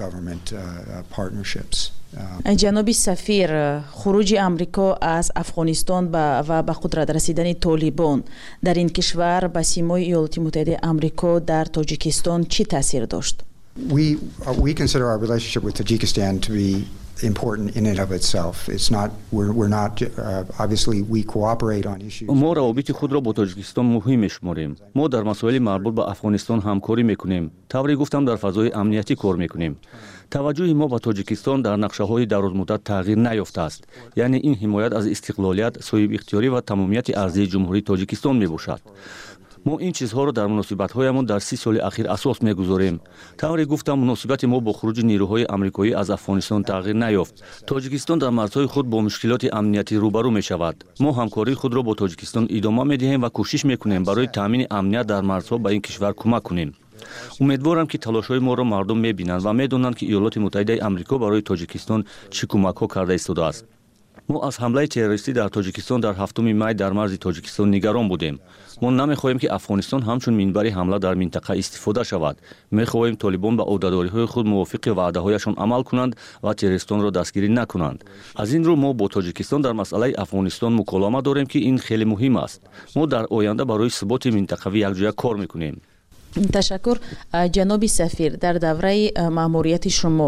ҷаноби сафир, хуруҷи амрико аз афғонистон ва ба қудрат расидани толибон дар ин кишвар ба симои иёлоти муттаҳидаи амрико дар тоҷикистон чӣ таъсир дошт? We, uh, we consider our relationship with Tajikistan to be important in and of itself. It's not, we're, we're not, uh, obviously we cooperate on issues. мо равобити худро бо тоҷикистон муҳим мешуморем. мо дар масоили марбут ба афғонистон ҳамкорӣ мекунем. тавре гуфтам дар фазои амниятӣ кор мекунем. таваҷҷӯҳи мо ба тоҷикистон дар нақшаҳои дарозмуддат тағйир наёфтааст. яъне ин ҳимоят аз истиқлолият, соҳибихтиёрӣ ва тамомияти арзии ҷумҳурии тоҷикистон мебошад. мо ин чизҳоро дар муносибатҳоямон дар си соли ахир асос мегузорем. тавре гуфтам, муносибати мо бо хуруҷи нерӯҳои амрикоӣ аз афғонистон тағйир наёфт. тоҷикистон дар марзҳои худ бо мушкилоти амниятӣ рӯбарӯ мешавад. мо ҳамкории худро бо тоҷикистон идома медиҳем ва кӯшиш мекунем барои таъмини амният дар марзҳо ба ин кишвар кӯмак кунем. умедворам ки талошҳои моро мардум мебинанд ва медонанд ки иёлоти муттаҳидаи амрико барои тоҷикистон чӣ кӯмакҳо карда истодааст. мо аз ҳамлаи террористӣ дар тоҷикистон дар ҳафтуми май дар марзи тоҷикистон нигарон будем. мо намехоҳем ки афғонистон ҳамчун минбари ҳамла дар минтақа истифода шавад. мехоҳем толибон ба ӯҳдадориҳои худ мувофиқи ваъдаҳояшон амал кунанд ва террористонро дастгирӣ накунанд. аз ин рӯ мо бо тоҷикистон дар масъалаи афғонистон муколама дорем ки ин хеле муҳим аст. мо дар оянда барои суботи минтақавӣ якҷоя кор мекунем. ташаккур. ҷаноби сафир, дар давраи маъмурияти шумо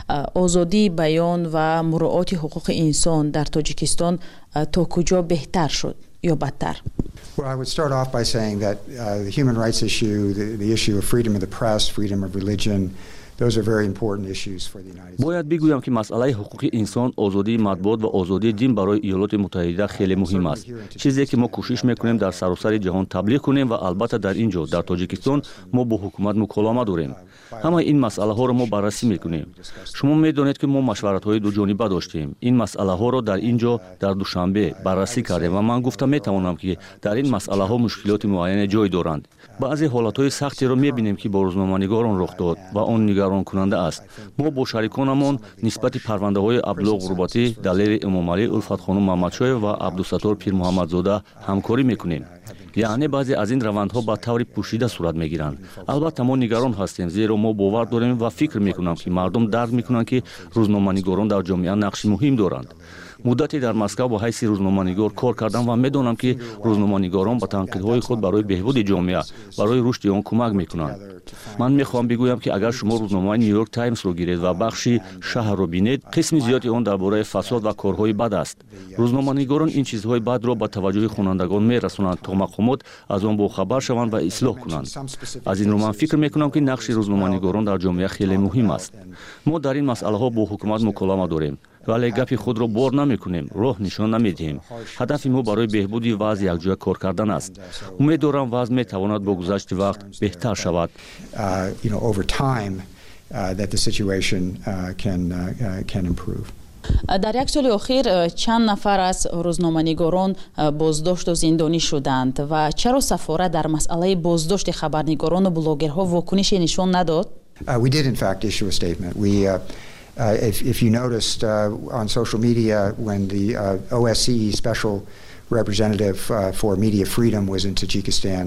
озодии баён ва муроати ҳуқуқи инсон дар тоҷикистон то куҷо беҳтар шуд ё бадтар? Well, I would start off by saying that uh, the human rights issue, the, the issue of freedom of the press, freedom of religion, those are very important issues for the United States. бояд бигӯям ки масъалаи ҳуқуқи инсон, озодии матбуот ва озодии дин барои иёлоти муттаҳида хеле муҳим аст. чизе ки мо кӯшиш мекунем дар саросари ҷаҳон таблиғ кунем ва албатта дар ин ҷо дар тоҷикистон мо бо ҳукумат муколама дорем. ҳамаи ин масъалаҳоро мо баррасӣ мекунем. шумо медонед ки мо машваратҳои дуҷониба доштем. ин масъалаҳоро дар ин ҷо дар душанбе баррасӣ кардем ва ман гуфта метавонам ки дар ин масъалаҳо мушкилоти муайяне ҷой доранд. баъзе ҳолатҳои сахтеро мебинем ки бо рӯзноманигорон рух дод ва он нигаронкунанда аст. мо бо шариконамон нисбати парвандаҳои Абдулло Ғурбатӣ, Далери Эмомалӣ, Улфатхонум Маҳмадшоев ва Абдусаттор Пирмуҳаммадзода ҳамкорӣ мекунем. яъне баъзе аз ин равандҳо ба таври пӯшида сурат мегиранд. албатта мо нигарон ҳастем, зеро мо бовар дорем ва фикр мекунам ки мардум дарк мекунанд ки рӯзноманигорон дар ҷомеа нақши муҳим доранд. муддате дар Москав бо ҳайси рӯзноманигор кор кардам ва медонам ки рӯзноманигорон ба танқидҳои худ барои беҳбуди ҷомеа, барои рушди он кӯмак мекунанд. ман мехоҳам бигӯям ки агар шумо рӯзномаи Нью-Йорк Таймсро гиред ва бахши шаҳрро бинед, қисми зиёди он дар бораи фасод ва корҳои бад аст. рӯзноманигорон ин чизҳои бадро ба таваҷҷӯҳи хонандагон мерасонанд то мақомот аз он бохабар шаванд ва ислоҳ кунанд. аз ин рӯ ман фикр мекунам ки нақши рӯзноманигорон дар ҷомеа хеле муҳим аст. мо дар ин масъалаҳо бо ҳукумат муколама дорем, вале гапи худро бор намекунем, роҳ нишон намедиҳем. ҳадафи мо барои беҳбуди вазъ якҷоя кор кардан аст. умед дорам вазъ метавонад бо гузашти вақт беҳтар шавад. Uh, you know, over time, uh, that the situation uh, can uh, uh, can improve. дар як соли охир чанд нафар аз рӯзноманигорон боздошту зиндонӣ шуданд ва чаро сафорат дар масъалаи боздошти хабарнигорону блогерҳо вокунише нишон надод? Uh, we did in fact issue a statement. We uh, uh, if, if you noticed uh, on social media when the uh, O S C E special representative uh, for media freedom was in Tajikistan.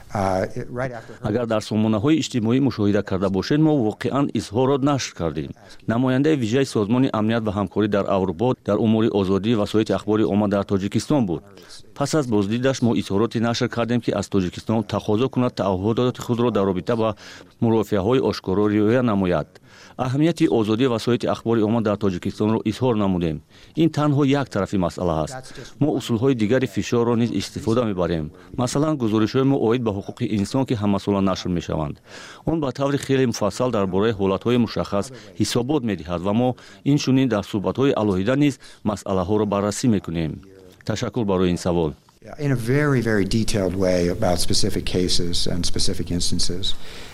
агар дар сомонаҳои иҷтимоӣ мушоҳида карда бошед, мо воқеан изҳорро нашр кардем. намояндаи вижаи созмони амният ва ҳамкорӣ дар аврупо дар умури озодӣ васоити ахбори омма дар тоҷикистон буд. пас аз боздидаш мо изҳороте нашр кардем ки аз тоҷикистон тақозо кунад таъҳудоти худро дар робита ба мурофиаҳои ошкоро риоя намояд. аҳамияти озодии васоити ахбори омма дар тоҷикистонро изҳор намудем. ин танҳо як тарафи масъала аст. мо усулҳои дигари фишорро низ истифода мебарем. масалан гузоришҳои мо оид ба ҳуқуқи инсон ки ҳамасола нашр мешаванд. он ба таври хеле муфассал дар бораи ҳолатҳои мушаххас ҳисобот медиҳад ва мо инчунин дар суҳбатҳои алоҳида низ масъалаҳоро баррасӣ мекунем. ташаккур барои ин савол. In a very, very detailed way about specific cases and specific instances.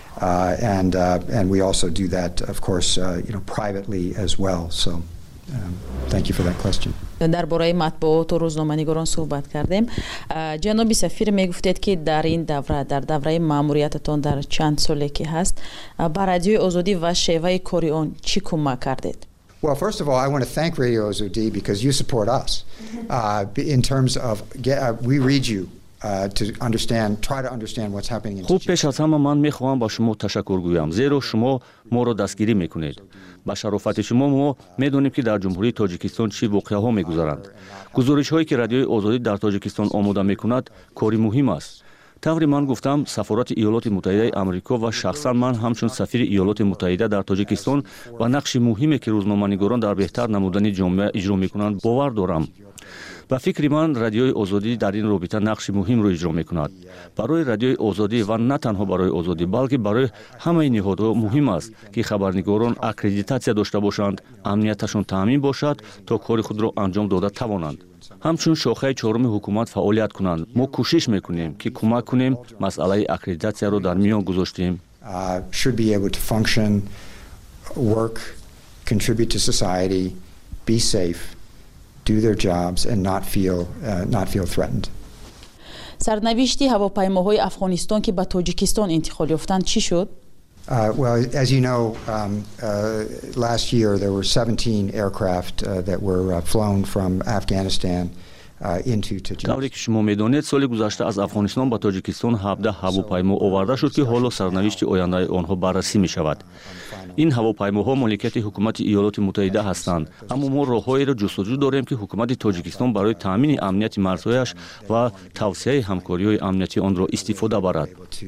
Uh, and uh, and we also do that, of course, uh, you know, privately as well. So, um, thank you for that question. درباره مطبوعات و روزنامه‌نگاران صحبت کردیم. جناب سفیر میگفتید که در این دوره در دوره ماموریتتان در چند ساله که هست بر رادیوی آزادی و شیوه کاری آن چی کمک کردید؟ Well, first of all, I want to thank Radio Ozodi because you support us uh, in terms of get, uh, we read you uh, to understand, try to understand what's happening in خوب پیش از همه من میخواهم با شما تشکر گویم زیرا شما ما را دستگیری میکنید. با شرافت شما ما میدونیم که در جمهوری تاجیکستان چی واقعه ها میگذارند. گزارش هایی که رادیوی آزادی در تاجیکستان آماده میکند کاری مهم است. طوری من گفتم سفارت ایالات متحده آمریکا و شخصا من همچون سفیر ایالات متحده در تاجیکستان و نقش مهمی که روزنامه‌نگاران در بهتر نمودن جامعه اجرا میکنند باور دارم. با فکر من رادیوی آزادی در این رابطه نقش مهم را اجرا میکند. برای رادیوی آزادی و نه تنها برای آزادی بلکه برای همه نهادها مهم است که خبرنگاران اکریدیتاسیا داشته باشند، امنیتشان تامین باشد تا کار خود را انجام داده توانند. همچون شاخه چهارم حکومت فعالیت کنند. ما کوشش میکنیم که کمک کنیم مسئله اکریدیتاسیا را در میان گذاشتیم. should be able to function, work, contribute to society, be safe, do their jobs and not feel uh, not feel threatened. سرنوشت هواپیماهای افغانستان که به تاجیکستان انتقال یافتند چی شد؟ Uh, well, as you know, um, uh, last year there were seventeen aircraft uh, that were uh, flown from Afghanistan uh, into Tajikistan. طوری که شما میدانید سال گذشته از افغانستان به تاجیکستان هفده هواپیما آورده شد که حالا سرنوشت آینده آنها بررسی می شود. این هواپیماها مالکیت حکومت ایالات متحده هستند، اما ما راههایی را جستجو داریم که حکومت تاجیکستان برای تامین امنیت مرزهایش و توسعه همکاری‌های امنیتی آن را استفاده برد.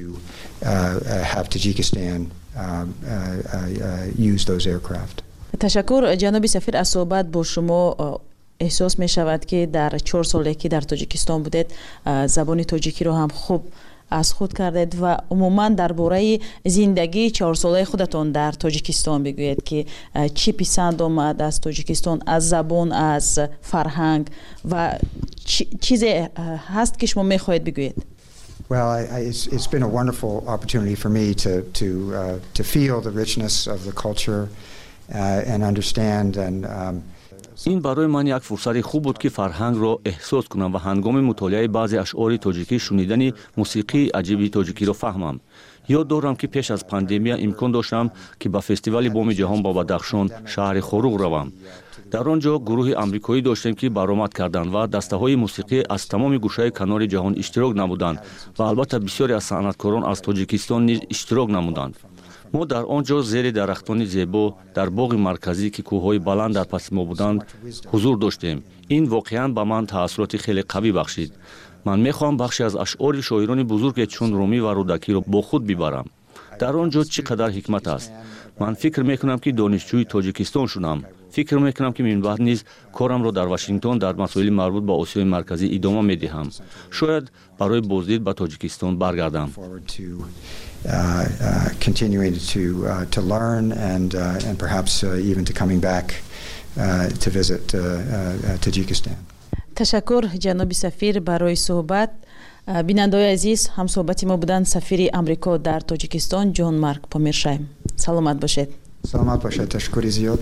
تشکر جناب سفیر. از صحبت با شما احساس می شود که در چهار سالی که در تاجیکستان بودید زبان تاجیکی را هم خوب از خود کردید و عموما درباره زندگی چهار ساله خودتان در تاجیکستان بگویید که چی پسند آمد از تاجیکستان، از زبان، از فرهنگ و چیزی هست که شما میخواهید بگویید؟ Well, I, I, it's, it's been a wonderful opportunity for me to to uh, to feel the richness of the culture uh, and understand and um, این برای من یک فرصت خوب بود که فرهنگ را احساس کنم و هنگام مطالعه بعضی اشعار تاجیکی شنیدن موسیقی عجیبی تاجیکی را فهمم. یاد دارم که پیش از پاندمی امکان داشتم که به فستیوال بام جهان با بدخشان شهر خوروغ روم. در آنجا گروه آمریکایی داشتیم که برآمد کردند و دسته‌های موسیقی از تمام گوشه کنار جهان اشتراک نمودند و البته بسیاری از صنعتکاران از تاجیکستان نیز اشتراک نمودند. ما در آنجا زیر درختان زیبا در باغ مرکزی که کوههای بلند در پس ما بودند حضور داشتیم. این واقعاً به من تأثیرات خیلی قوی بخشید. من میخوام بخشی از اشعار شاعران بزرگ چون رومی و رودکی را با خود ببرم. در آنجا چقدر حکمت است. من فکر میکنم که دانشجوی تاجیکستان شدم. فکر میکنم که من بعد نیز کارم را در واشنگتن در مسائل مربوط به آسیای مرکزی ادامه میدهم. شاید برای بازدید به تاجیکستان برگردم. Uh, uh, continuing to uh, to learn and uh, and perhaps uh, even to coming back uh, to visit uh, uh, Tajikistan. تشکر جناب سفیر برای صحبت. بیننده‌های عزیز، هم صحبت ما بودن سفیر آمریکا در تاجیکستان جان مارک پامیرشایم. سلامت باشید. سلامت باشید. تشکر زیاد.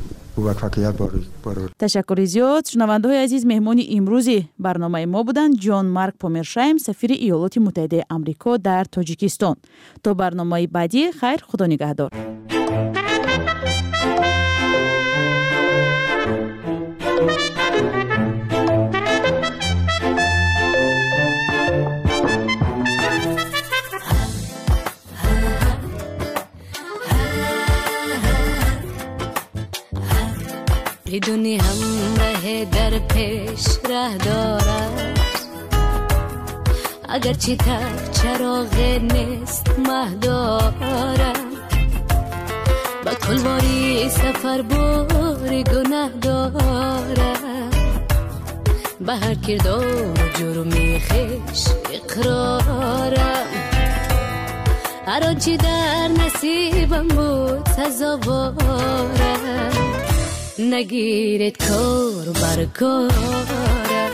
تشکر زیاد. شنونده‌های عزیز، مهمان امروزی برنامه ما بودند جان مارک پامیرشایم سفیر ایالات متحده آمریکا در تاجیکستان. تا برنامه بعدی، خیر، خدا نگهدار. بدونی همراه در پیش ره دارد، اگرچه تر چراغ نیست مه دارد، با کلواری سفر باری گناه دارد، به هر کردار جرمی خیش اقرارم، هر آنچه در نصیبم بود سزاوارم، نگیرید کار بر کارم.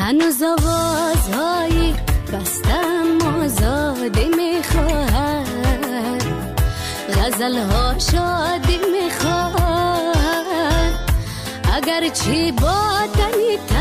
هنوز آوازهای بستم آزادی میخواهد غزل ها شادی میخواهد اگر چی با تنی